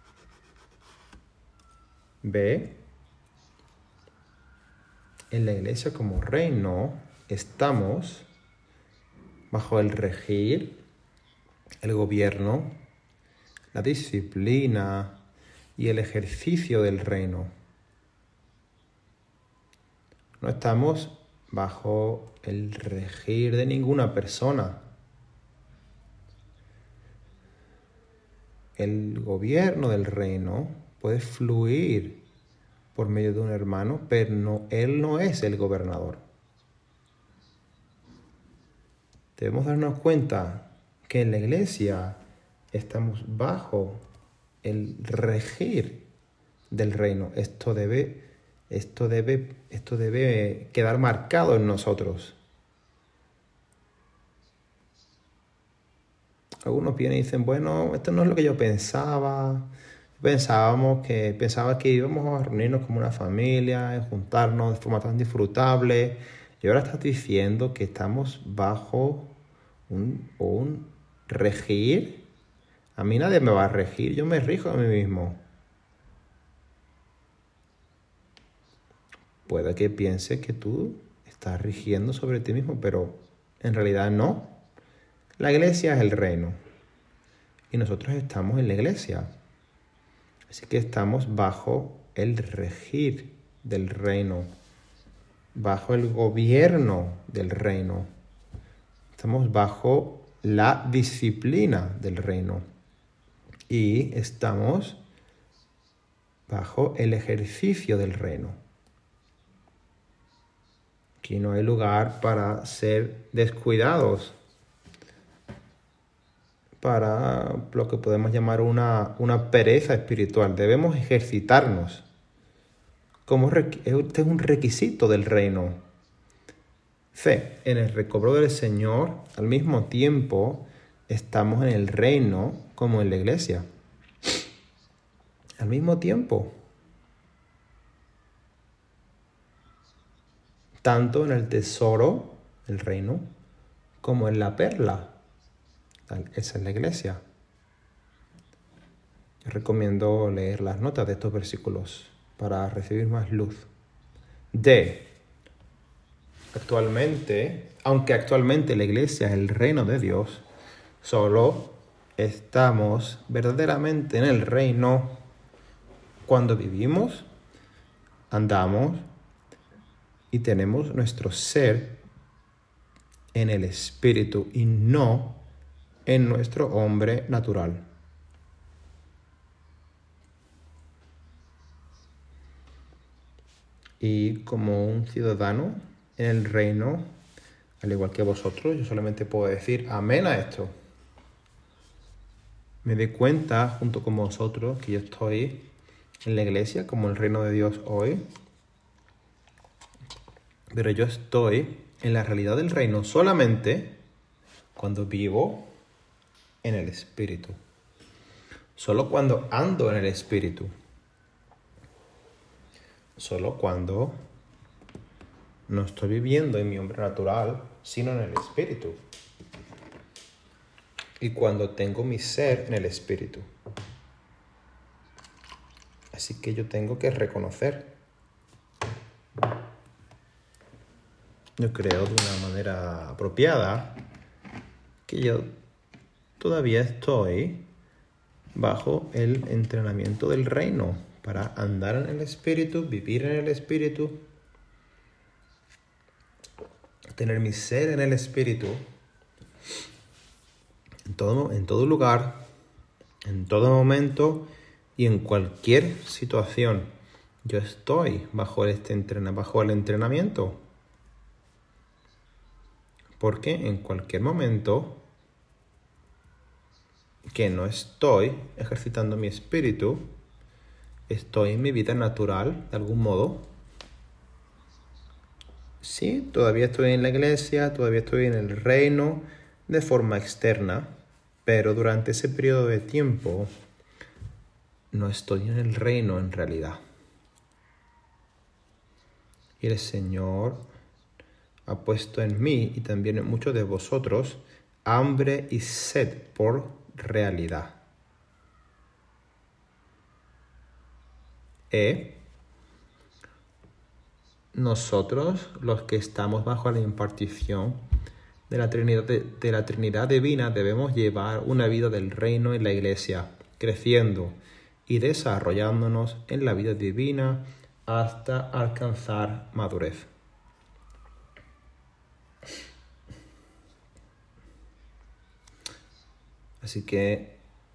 A: ¿Ve? En la iglesia como reino estamos bajo el regir, el gobierno, la disciplina y el ejercicio del reino. No estamos bajo el regir de ninguna persona. El gobierno del reino puede fluir por medio de un hermano, pero él no es el gobernador. Debemos darnos cuenta que en la iglesia estamos bajo el regir del reino. Esto debe quedar marcado en nosotros. Algunos vienen y dicen, bueno, esto no es lo que yo pensaba. Pensaba que íbamos a reunirnos como una familia, juntarnos de forma tan disfrutable. Y ahora estás diciendo que estamos bajo un regir. A mí nadie me va a regir, yo me rijo a mí mismo. Puede que piense que tú estás rigiendo sobre ti mismo, pero en realidad no. La iglesia es el reino y nosotros estamos en la iglesia. Así que estamos bajo el regir del reino, bajo el gobierno del reino. Estamos bajo la disciplina del reino y estamos bajo el ejercicio del reino. Aquí no hay lugar para ser descuidados, para lo que podemos llamar una pereza espiritual. Debemos ejercitarnos. Este es un requisito del reino. Fe en el recobro del Señor, al mismo tiempo estamos en el reino como en la iglesia. Al mismo tiempo. Tanto en el tesoro, el reino, como en la perla. Esa es la iglesia. Yo recomiendo leer las notas de estos versículos para recibir más luz. Aunque actualmente la iglesia es el reino de Dios, solo estamos verdaderamente en el reino cuando vivimos, andamos y tenemos nuestro ser en el espíritu y no en nuestro hombre natural. Y como un ciudadano en el reino, al igual que vosotros, yo solamente puedo decir amén a esto. Me doy cuenta, junto con vosotros, que yo estoy en la iglesia como el reino de Dios hoy. Pero yo estoy en la realidad del reino solamente cuando vivo en el Espíritu. Solo cuando ando en el Espíritu. Solo cuando no estoy viviendo en mi hombre natural, sino en el Espíritu. Y cuando tengo mi ser en el Espíritu. Así que yo tengo que reconocer. Yo creo de una manera apropiada que yo todavía estoy bajo el entrenamiento del reino para andar en el Espíritu, vivir en el Espíritu, tener mi ser en el Espíritu, en todo lugar, en todo momento y en cualquier situación. Yo estoy bajo el entrenamiento. Porque en cualquier momento que no estoy ejercitando mi espíritu, estoy en mi vida natural, de algún modo, Sí, todavía estoy en la iglesia, todavía estoy en el reino de forma externa, pero durante ese periodo de tiempo no estoy en el reino en realidad. Y el Señor ha puesto en mí y también en muchos de vosotros hambre y sed por realidad. Nosotros, los que estamos bajo la impartición de la Trinidad divina, debemos llevar una vida del reino en la iglesia, creciendo y desarrollándonos en la vida divina hasta alcanzar madurez. Así que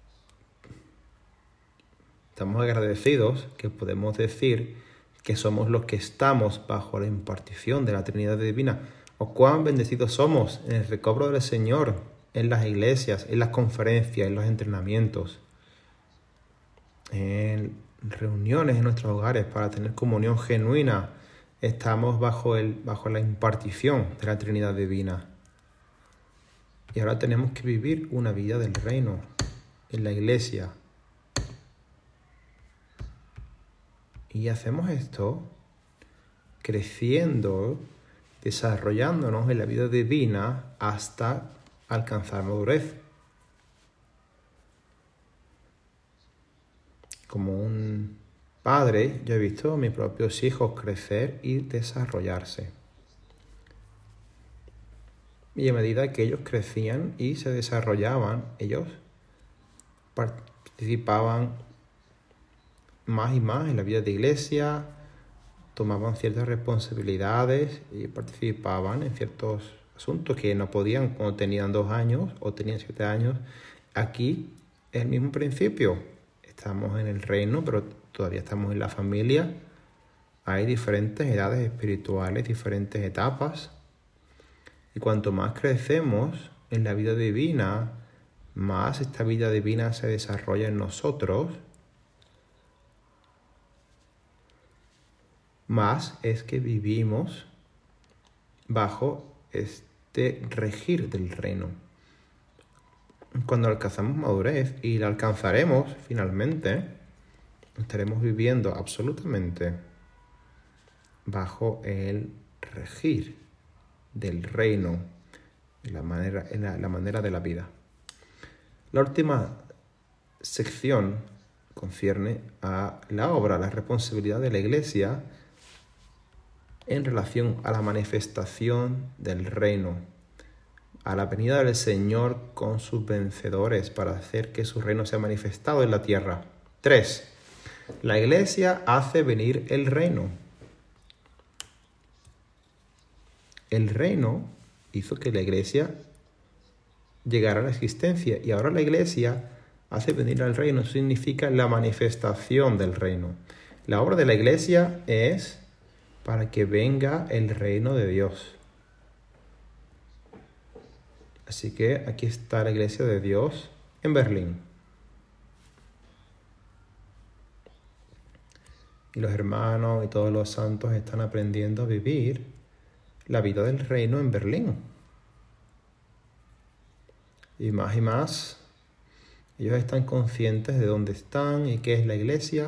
A: estamos agradecidos que podemos decir que somos los que estamos bajo la impartición de la Trinidad divina. O cuán bendecidos somos en el recobro del Señor, en las iglesias, en las conferencias, en los entrenamientos, en reuniones en nuestros hogares para tener comunión genuina. Estamos bajo la impartición de la Trinidad divina. Y ahora tenemos que vivir una vida del reino en la iglesia. Y hacemos esto creciendo, desarrollándonos en la vida divina hasta alcanzar madurez. Como un padre, yo he visto a mis propios hijos crecer y desarrollarse. Y a medida que ellos crecían y se desarrollaban, ellos participaban más y más en la vida de iglesia, tomaban ciertas responsabilidades y participaban en ciertos asuntos que no podían cuando tenían 2 años o tenían 7 años. Aquí es el mismo principio. Estamos en el reino, pero todavía estamos en la familia. Hay diferentes edades espirituales, diferentes etapas. Y cuanto más crecemos en la vida divina, más esta vida divina se desarrolla en nosotros, más es que vivimos bajo este regir del reino. Cuando alcanzamos madurez, y la alcanzaremos finalmente, estaremos viviendo absolutamente bajo el regir del reino, en la manera de la vida. La última sección concierne a la obra, la responsabilidad de la iglesia en relación a la manifestación del reino, a la venida del Señor con sus vencedores para hacer que su reino sea manifestado en la tierra. 3. La iglesia hace venir el reino. El reino hizo que la iglesia llegara a la existencia y ahora la iglesia hace venir al reino. Eso significa la manifestación del reino. La obra de la iglesia es para que venga el reino de Dios. Así que aquí está la iglesia de Dios en Berlín. Y los hermanos y todos los santos están aprendiendo a vivir la vida del reino en Berlín. Y más, ellos están conscientes de dónde están y qué es la iglesia.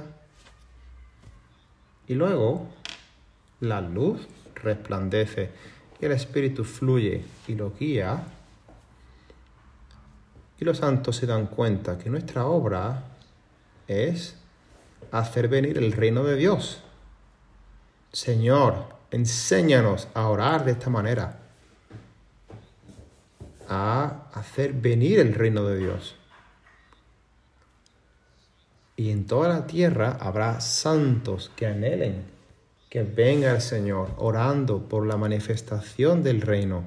A: Y luego la luz resplandece y el Espíritu fluye y lo guía. Y los santos se dan cuenta que nuestra obra es hacer venir el reino de Dios. Señor, enséñanos a orar de esta manera, a hacer venir el reino de Dios. Y en toda la tierra habrá santos que anhelen que venga el Señor, orando por la manifestación del reino,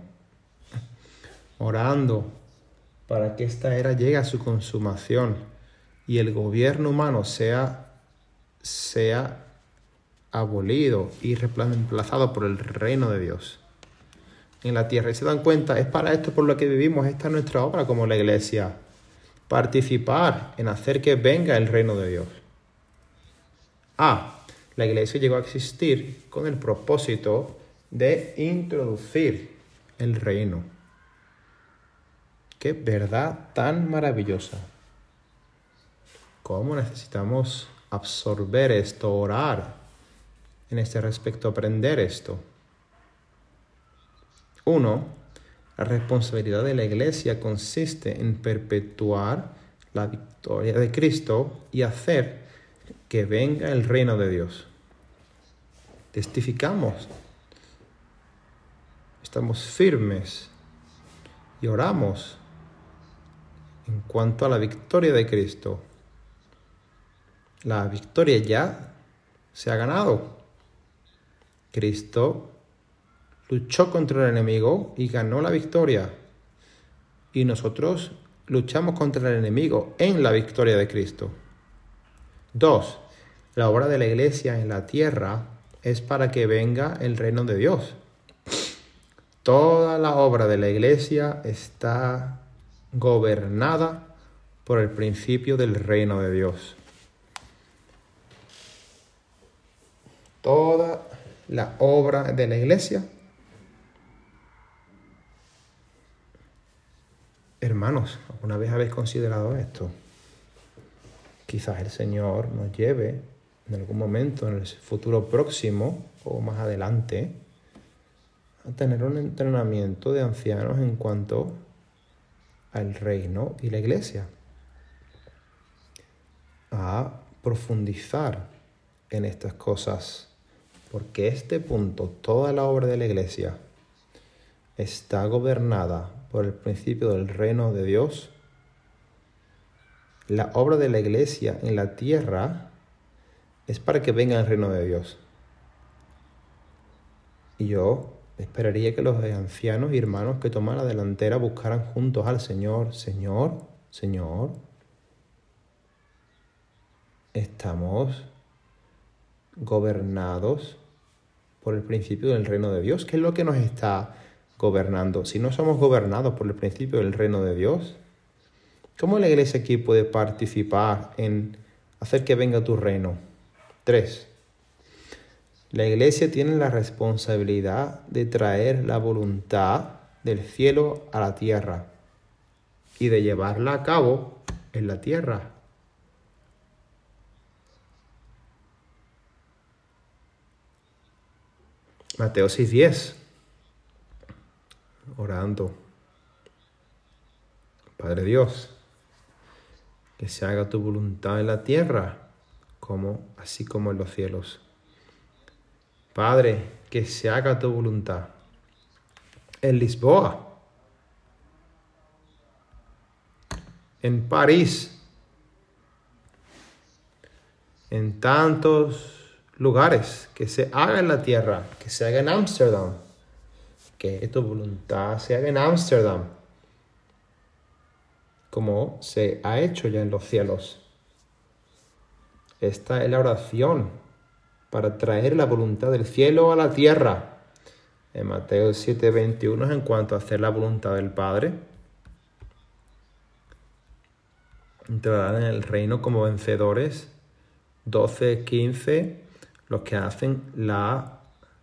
A: orando para que esta era llegue a su consumación y el gobierno humano sea abolido y reemplazado por el reino de Dios en la tierra. Y se dan cuenta, es para esto por lo que vivimos, esta es nuestra obra como la iglesia, participar en hacer que venga el reino de Dios. La iglesia llegó a existir con el propósito de introducir el reino. Qué verdad tan maravillosa. ¿Cómo necesitamos absorber esto, orar en este respecto, aprender esto? 1. La responsabilidad de la Iglesia consiste en perpetuar la victoria de Cristo y hacer que venga el reino de Dios. Testificamos, estamos firmes y oramos en cuanto a la victoria de Cristo. La victoria ya se ha ganado. Cristo luchó contra el enemigo y ganó la victoria. Y nosotros luchamos contra el enemigo en la victoria de Cristo. 2. La obra de la Iglesia en la tierra es para que venga el reino de Dios. Toda la obra de la Iglesia está gobernada por el principio del reino de Dios. Toda la obra de la Iglesia. Hermanos, ¿alguna vez habéis considerado esto? Quizás el Señor nos lleve en algún momento, en el futuro próximo o más adelante, a tener un entrenamiento de ancianos en cuanto al reino y la Iglesia. A profundizar en estas cosas. Porque este punto, toda la obra de la Iglesia, está gobernada por el principio del reino de Dios. La obra de la Iglesia en la tierra es para que venga el reino de Dios. Y yo esperaría que los ancianos y hermanos que toman la delantera buscaran juntos al Señor. Señor, Señor, estamos gobernados por el principio del reino de Dios. ¿Qué es lo que nos está gobernando? Si no somos gobernados por el principio del reino de Dios, ¿cómo la Iglesia aquí puede participar en hacer que venga tu reino? 3. La Iglesia tiene la responsabilidad de traer la voluntad del cielo a la tierra y de llevarla a cabo en la tierra. Mateo 6:10. Orando. Padre Dios, que se haga tu voluntad en la tierra, así como en los cielos. Padre, que se haga tu voluntad en Lisboa, en París, en tantos lugares, que se haga en la tierra, que se haga en Ámsterdam, que tu voluntad se haga en Ámsterdam, como se ha hecho ya en los cielos. Esta es la oración para traer la voluntad del cielo a la tierra. En Mateo 7:21 es en cuanto a hacer la voluntad del Padre. Entrarán en el reino como vencedores. 12:15, los que hacen la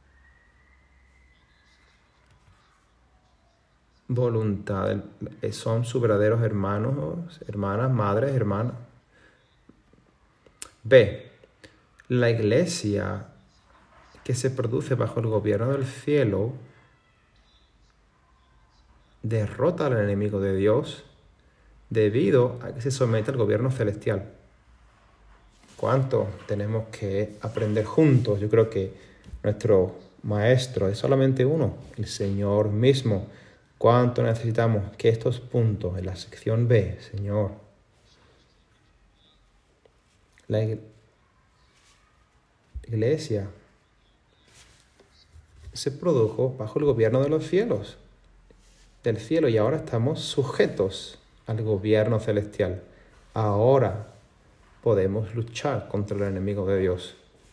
A: voluntad, son sus verdaderos hermanos, hermanas, madres, hermanas. B. La Iglesia que se produce bajo el gobierno del cielo derrota al enemigo de Dios debido a que se somete al gobierno celestial. ¿Cuánto tenemos que aprender juntos? Yo creo que nuestro maestro es solamente uno, el Señor mismo. ¿Cuánto necesitamos que estos puntos en la sección B, Señor? La Iglesia se produjo bajo el gobierno de los cielos, del cielo, y ahora estamos sujetos al gobierno celestial. Ahora podemos luchar contra el enemigo de Dios.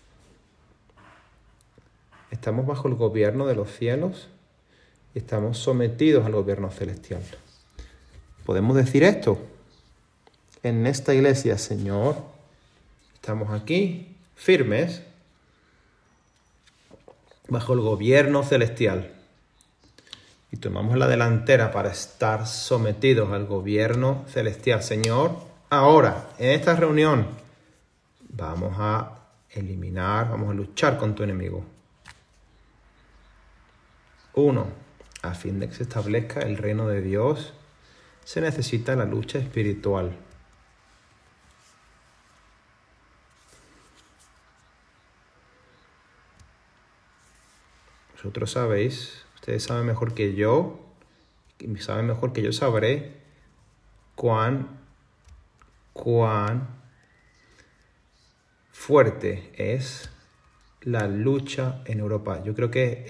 A: Estamos bajo el gobierno de los cielos y estamos sometidos al gobierno celestial. ¿Podemos decir esto? En esta iglesia, Señor, estamos aquí firmes bajo el gobierno celestial. Y tomamos la delantera para estar sometidos al gobierno celestial. Señor, ahora, en esta reunión, vamos a eliminar, vamos a luchar con tu enemigo. 1. A fin de que se establezca el reino de Dios, se necesita la lucha espiritual. Vosotros sabéis, ustedes saben mejor que yo, y saben mejor que yo sabré cuán fuerte es la lucha en Europa. Yo creo que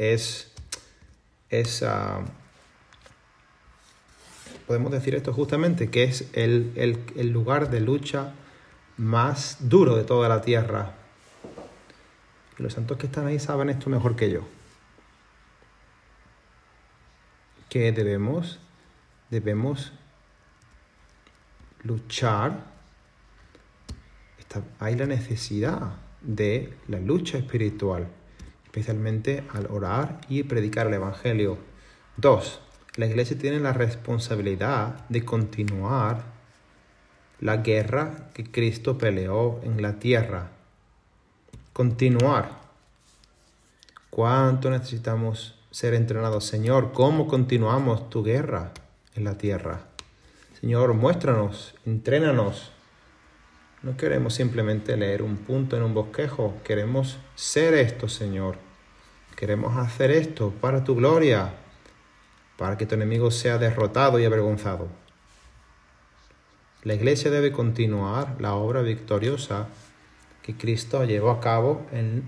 A: podemos decir esto justamente, que es el lugar de lucha más duro de toda la tierra. Y los santos que están ahí saben esto mejor que yo. Que debemos luchar. Hay la necesidad de la lucha espiritual, especialmente al orar y predicar el Evangelio. 2. La Iglesia tiene la responsabilidad de continuar la guerra que Cristo peleó en la tierra. Continuar. ¿Cuánto necesitamos ser entrenados? Señor, ¿cómo continuamos tu guerra en la tierra? Señor, muéstranos, entrénanos. No queremos simplemente leer un punto en un bosquejo. Queremos ser esto, Señor. Queremos hacer esto para tu gloria, para que tu enemigo sea derrotado y avergonzado. La Iglesia debe continuar la obra victoriosa que Cristo llevó a cabo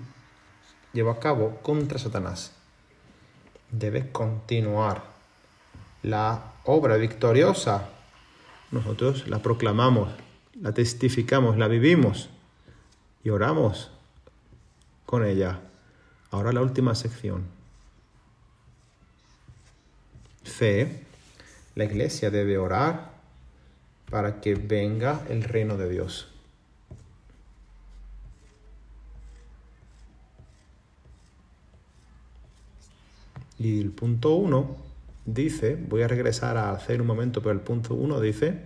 A: contra Satanás. Debe continuar la obra victoriosa. Nosotros la proclamamos, la testificamos, la vivimos y oramos con ella. Ahora la última sección. Fe. La Iglesia debe orar para que venga el reino de Dios. Y el punto 1 dice, voy a regresar a hacer un momento, pero el punto 1 dice,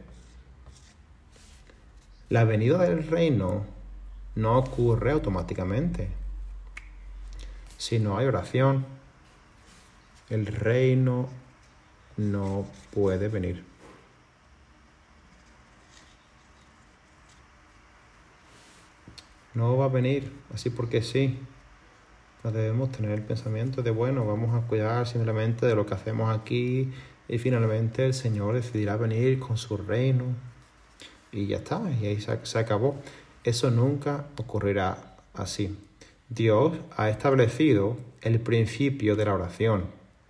A: la venida del reino no ocurre automáticamente. Si no hay oración, el reino no puede venir. No va a venir así porque sí. No debemos tener el pensamiento de, bueno, vamos a cuidar simplemente de lo que hacemos aquí y finalmente el Señor decidirá venir con su reino y ya está, y ahí se acabó. Eso nunca ocurrirá así. Dios ha establecido el principio de la oración.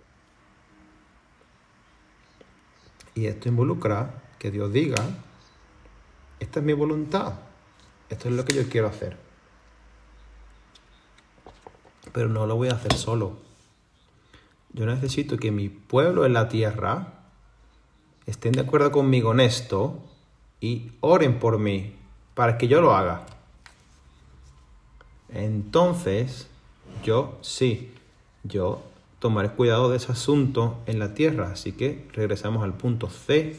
A: Y esto involucra que Dios diga, esta es mi voluntad, esto es lo que yo quiero hacer. Pero no lo voy a hacer solo. Yo necesito que mi pueblo en la tierra estén de acuerdo conmigo en esto y oren por mí para que yo lo haga. Entonces, yo tomaré cuidado de ese asunto en la tierra. Así que regresamos al punto C.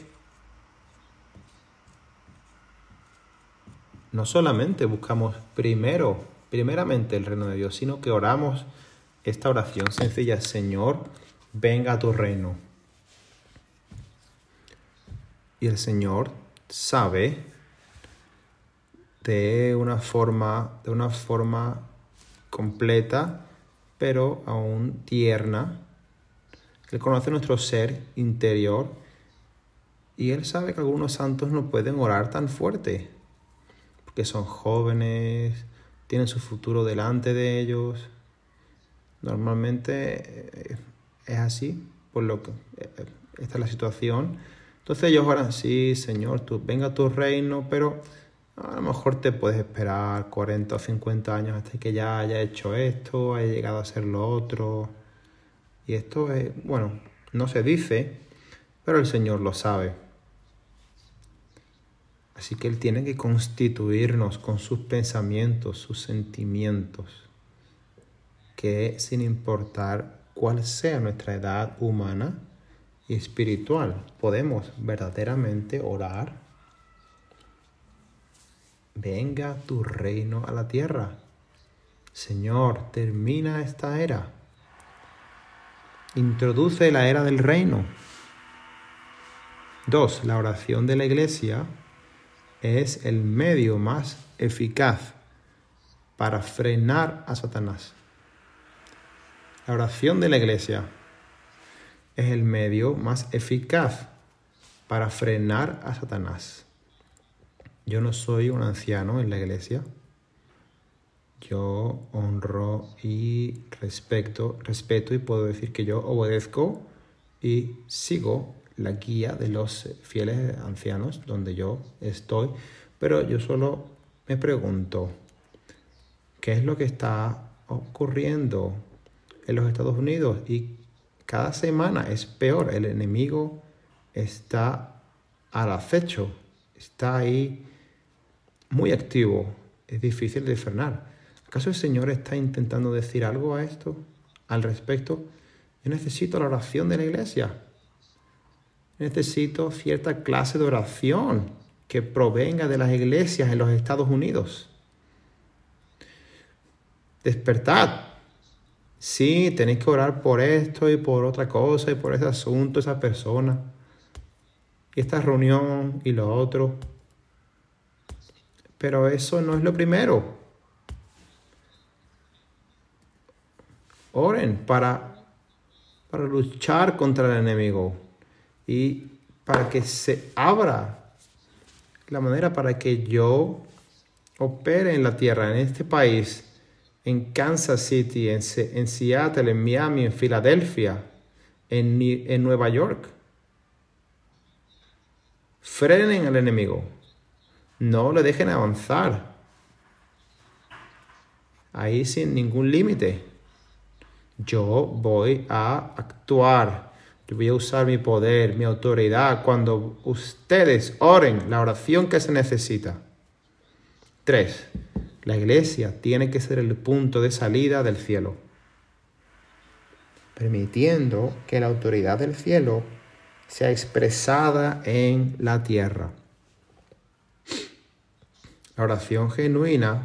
A: No solamente buscamos primeramente el reino de Dios, sino que oramos esta oración sencilla: Señor, venga a tu reino. Y el Señor sabe de una forma completa, pero aún tierna. Él conoce nuestro ser interior y Él sabe que algunos santos no pueden orar tan fuerte, porque son jóvenes, tienen su futuro delante de ellos. Normalmente es así, por lo que esta es la situación. Entonces ellos oran, sí, Señor, venga a tu reino, pero a lo mejor te puedes esperar 40 o 50 años hasta que ya haya hecho esto, haya llegado a hacer lo otro. Y esto es, bueno, no se dice, pero el Señor lo sabe. Así que Él tiene que constituirnos con sus pensamientos, sus sentimientos. que sin importar cuál sea nuestra edad humana y espiritual, podemos verdaderamente orar. Venga tu reino a la tierra. Señor, termina esta era. Introduce la era del reino. 2. La oración de la iglesia es el medio más eficaz para frenar a Satanás. La oración de la iglesia es el medio más eficaz para frenar a Satanás. Yo no soy un anciano en la iglesia. Yo honro y respeto y puedo decir que yo obedezco y sigo la guía de los fieles ancianos donde yo estoy. Pero yo solo me pregunto, ¿qué es lo que está ocurriendo en los Estados Unidos? Y cada semana es peor. El enemigo está al acecho, está ahí muy activo. Es difícil de frenar. ¿Acaso el Señor está intentando decir algo a esto, al respecto? Yo necesito la oración de la iglesia. Necesito cierta clase de oración que provenga de las iglesias en los Estados Unidos. Despertad. Sí, tenéis que orar por esto y por otra cosa y por ese asunto, esa persona. Y esta reunión y lo otro. Pero eso no es lo primero. Oren para luchar contra el enemigo y para que se abra la manera para que yo opere en la tierra, en este país, en Kansas City, en Seattle, en Miami, en Filadelfia, en Nueva York. Frenen al enemigo. No le dejen avanzar. Ahí sin ningún límite. Yo voy a actuar. Yo voy a usar mi poder, mi autoridad cuando ustedes oren la oración que se necesita. 3. La iglesia tiene que ser el punto de salida del cielo, permitiendo que la autoridad del cielo sea expresada en la tierra. La oración genuina,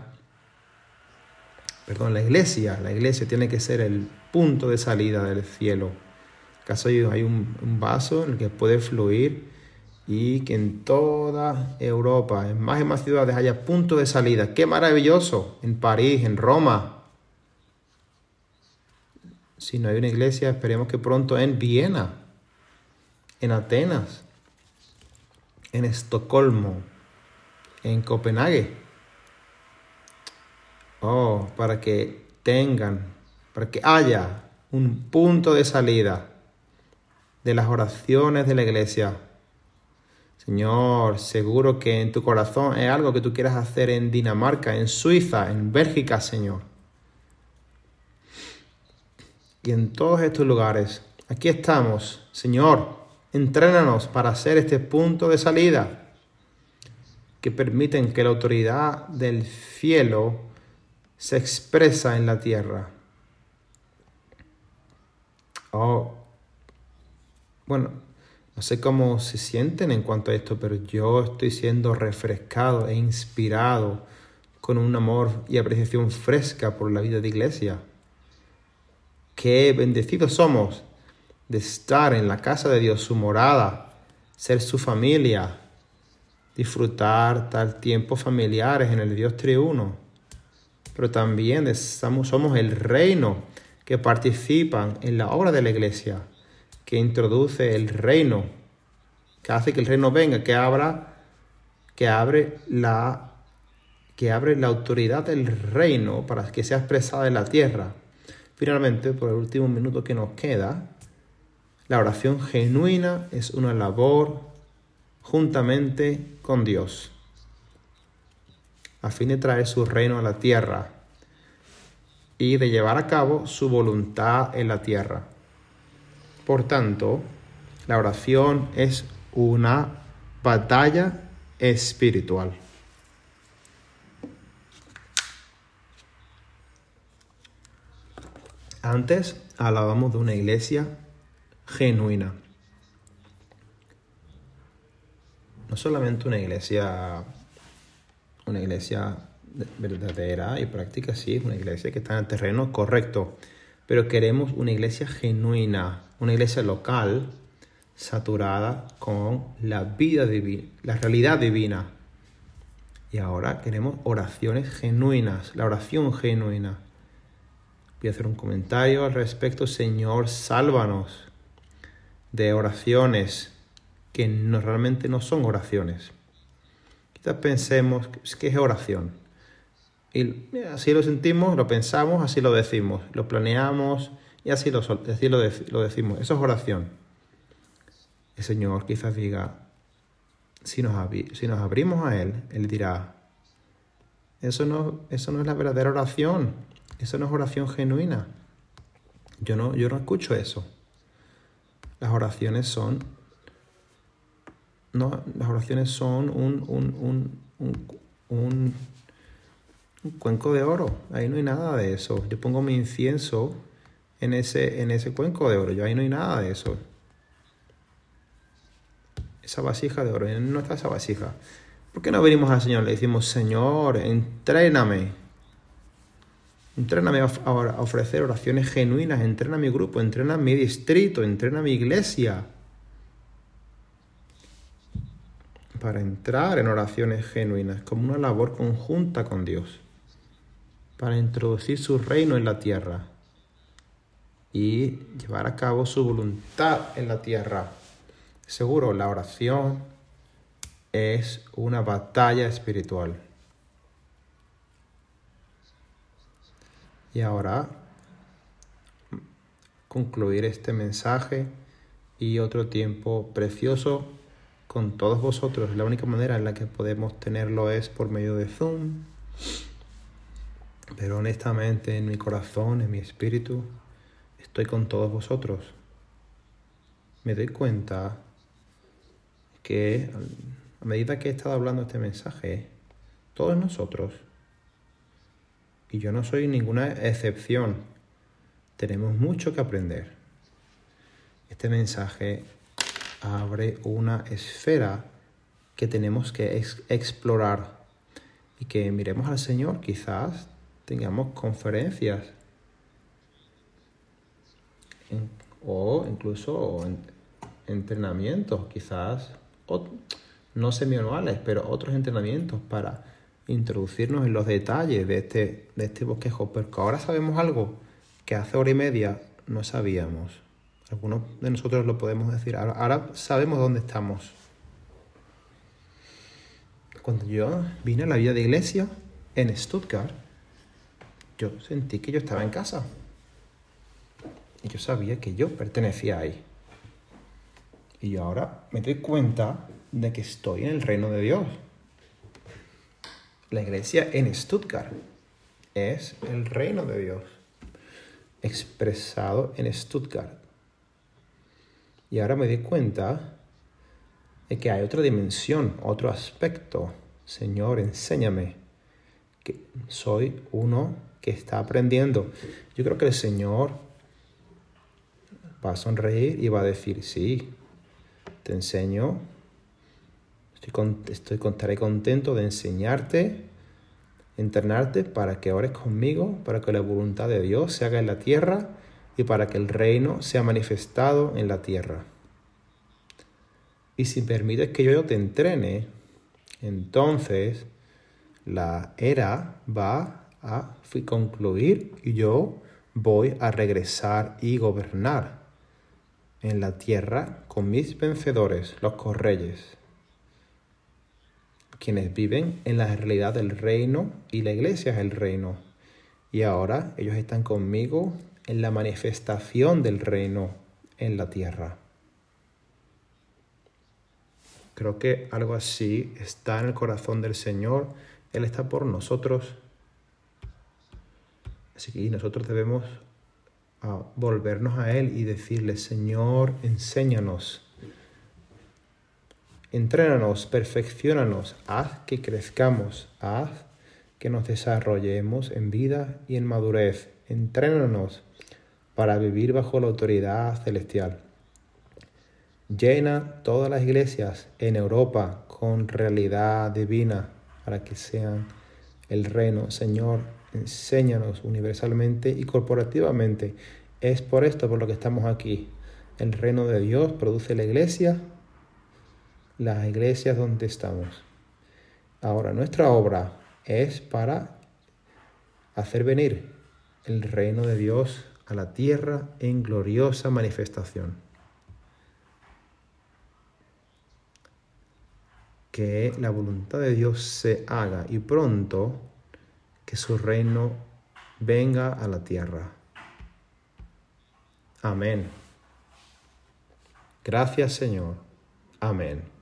A: la iglesia tiene que ser el punto de salida del cielo. ¿Acaso hay un vaso en el que puede fluir y que en toda Europa, en más y más ciudades, haya punto de salida? ¡Qué maravilloso! En París, en Roma. Si no hay una iglesia, esperemos que pronto en Viena, en Atenas, en Estocolmo, en Copenhague. Para que haya un punto de salida de las oraciones de la iglesia. Señor, seguro que en tu corazón es algo que tú quieras hacer en Dinamarca, en Suiza, en Bélgica, Señor. Y en todos estos lugares, aquí estamos, Señor, entrénanos para hacer este punto de salida que permiten que la autoridad del cielo se expresa en la tierra. No sé cómo se sienten en cuanto a esto, pero yo estoy siendo refrescado e inspirado con un amor y apreciación fresca por la vida de iglesia. Qué bendecidos somos de estar en la casa de Dios, su morada, ser su familia, disfrutar tal tiempos familiares en el Dios triuno. Pero también somos el reino que participan en la obra de la iglesia, que introduce el reino, que hace que el reino venga, que abre la autoridad del reino para que sea expresada en la tierra. Finalmente, por el último minuto que nos queda, la oración genuina es una labor juntamente con Dios, a fin de traer su reino a la tierra y de llevar a cabo su voluntad en la tierra. Por tanto, la oración es una batalla espiritual. Antes hablábamos de una iglesia genuina. No solamente una iglesia verdadera y práctica, sí, es una iglesia que está en el terreno correcto, pero queremos una iglesia genuina, una iglesia local, saturada con la vida divina, la realidad divina. Y ahora queremos oraciones genuinas, la oración genuina. Voy a hacer un comentario al respecto. Señor, sálvanos de oraciones que realmente no son oraciones. Quizás pensemos, ¿qué es oración? Y así lo sentimos, lo pensamos, así lo decimos, lo planeamos y así lo decimos. Eso es oración. El Señor quizás diga, si nos abrimos a Él, Él dirá, eso no es la verdadera oración, eso no es oración genuina. Yo no escucho eso. Las oraciones son un cuenco de oro. Ahí no hay nada de eso. Yo pongo mi incienso en ese cuenco de oro. Ahí no hay nada de eso. Esa vasija de oro, no está esa vasija. ¿Por qué no venimos al Señor? Le decimos, Señor, entréname a ofrecer oraciones genuinas, entrena a mi grupo, entrena a mi distrito, entrena a mi iglesia. Para entrar en oraciones genuinas, como una labor conjunta con Dios, para introducir su reino en la tierra y llevar a cabo su voluntad en la tierra. Seguro, la oración es una batalla espiritual. Y ahora, concluir este mensaje y otro tiempo precioso con todos vosotros. La única manera en la que podemos tenerlo es por medio de Zoom. Pero honestamente, en mi corazón, en mi espíritu, estoy con todos vosotros. Me doy cuenta que a medida que he estado hablando este mensaje, todos nosotros, y yo no soy ninguna excepción, tenemos mucho que aprender. Este mensaje abre una esfera que tenemos que explorar y que miremos al Señor. Quizás tengamos conferencias o incluso entrenamientos, quizás no semianuales, pero otros entrenamientos para introducirnos en los detalles de este bosquejo, porque ahora sabemos algo que hace hora y media no sabíamos. Algunos de nosotros lo podemos decir. Ahora sabemos dónde estamos. Cuando yo vine a la vida de iglesia en Stuttgart, yo sentí que yo estaba en casa. Y yo sabía que yo pertenecía ahí. Y yo ahora me doy cuenta de que estoy en el reino de Dios. La iglesia en Stuttgart es el reino de Dios, expresado en Stuttgart. Y ahora me doy cuenta de que hay otra dimensión, otro aspecto. Señor, enséñame, que soy uno que está aprendiendo. Yo creo que el Señor va a sonreír y va a decir, sí, te enseño. Estaré contento de enseñarte, entrenarte para que ores conmigo, para que la voluntad de Dios se haga en la tierra y para que el reino sea manifestado en la tierra. Y si permites que yo te entrene, entonces la era va a concluir y yo voy a regresar y gobernar en la tierra con mis vencedores, los correyes, quienes viven en la realidad del reino y la iglesia es el reino. Y ahora ellos están conmigo en la manifestación del reino en la tierra. Creo que algo así está en el corazón del Señor. Él está por nosotros. Así que nosotros debemos volvernos a Él y decirle, Señor, enséñanos. Entrénanos, perfecciónanos, haz que crezcamos, haz que nos desarrollemos en vida y en madurez. Entrénanos para vivir bajo la autoridad celestial. Llena todas las iglesias en Europa con realidad divina para que sean el reino. Señor, enséñanos universalmente y corporativamente. Es por esto por lo que estamos aquí. El reino de Dios produce la iglesia, las iglesias donde estamos. Ahora, nuestra obra es para hacer venir el reino de Dios a la tierra en gloriosa manifestación. Que la voluntad de Dios se haga y pronto que su reino venga a la tierra. Amén. Gracias, Señor. Amén.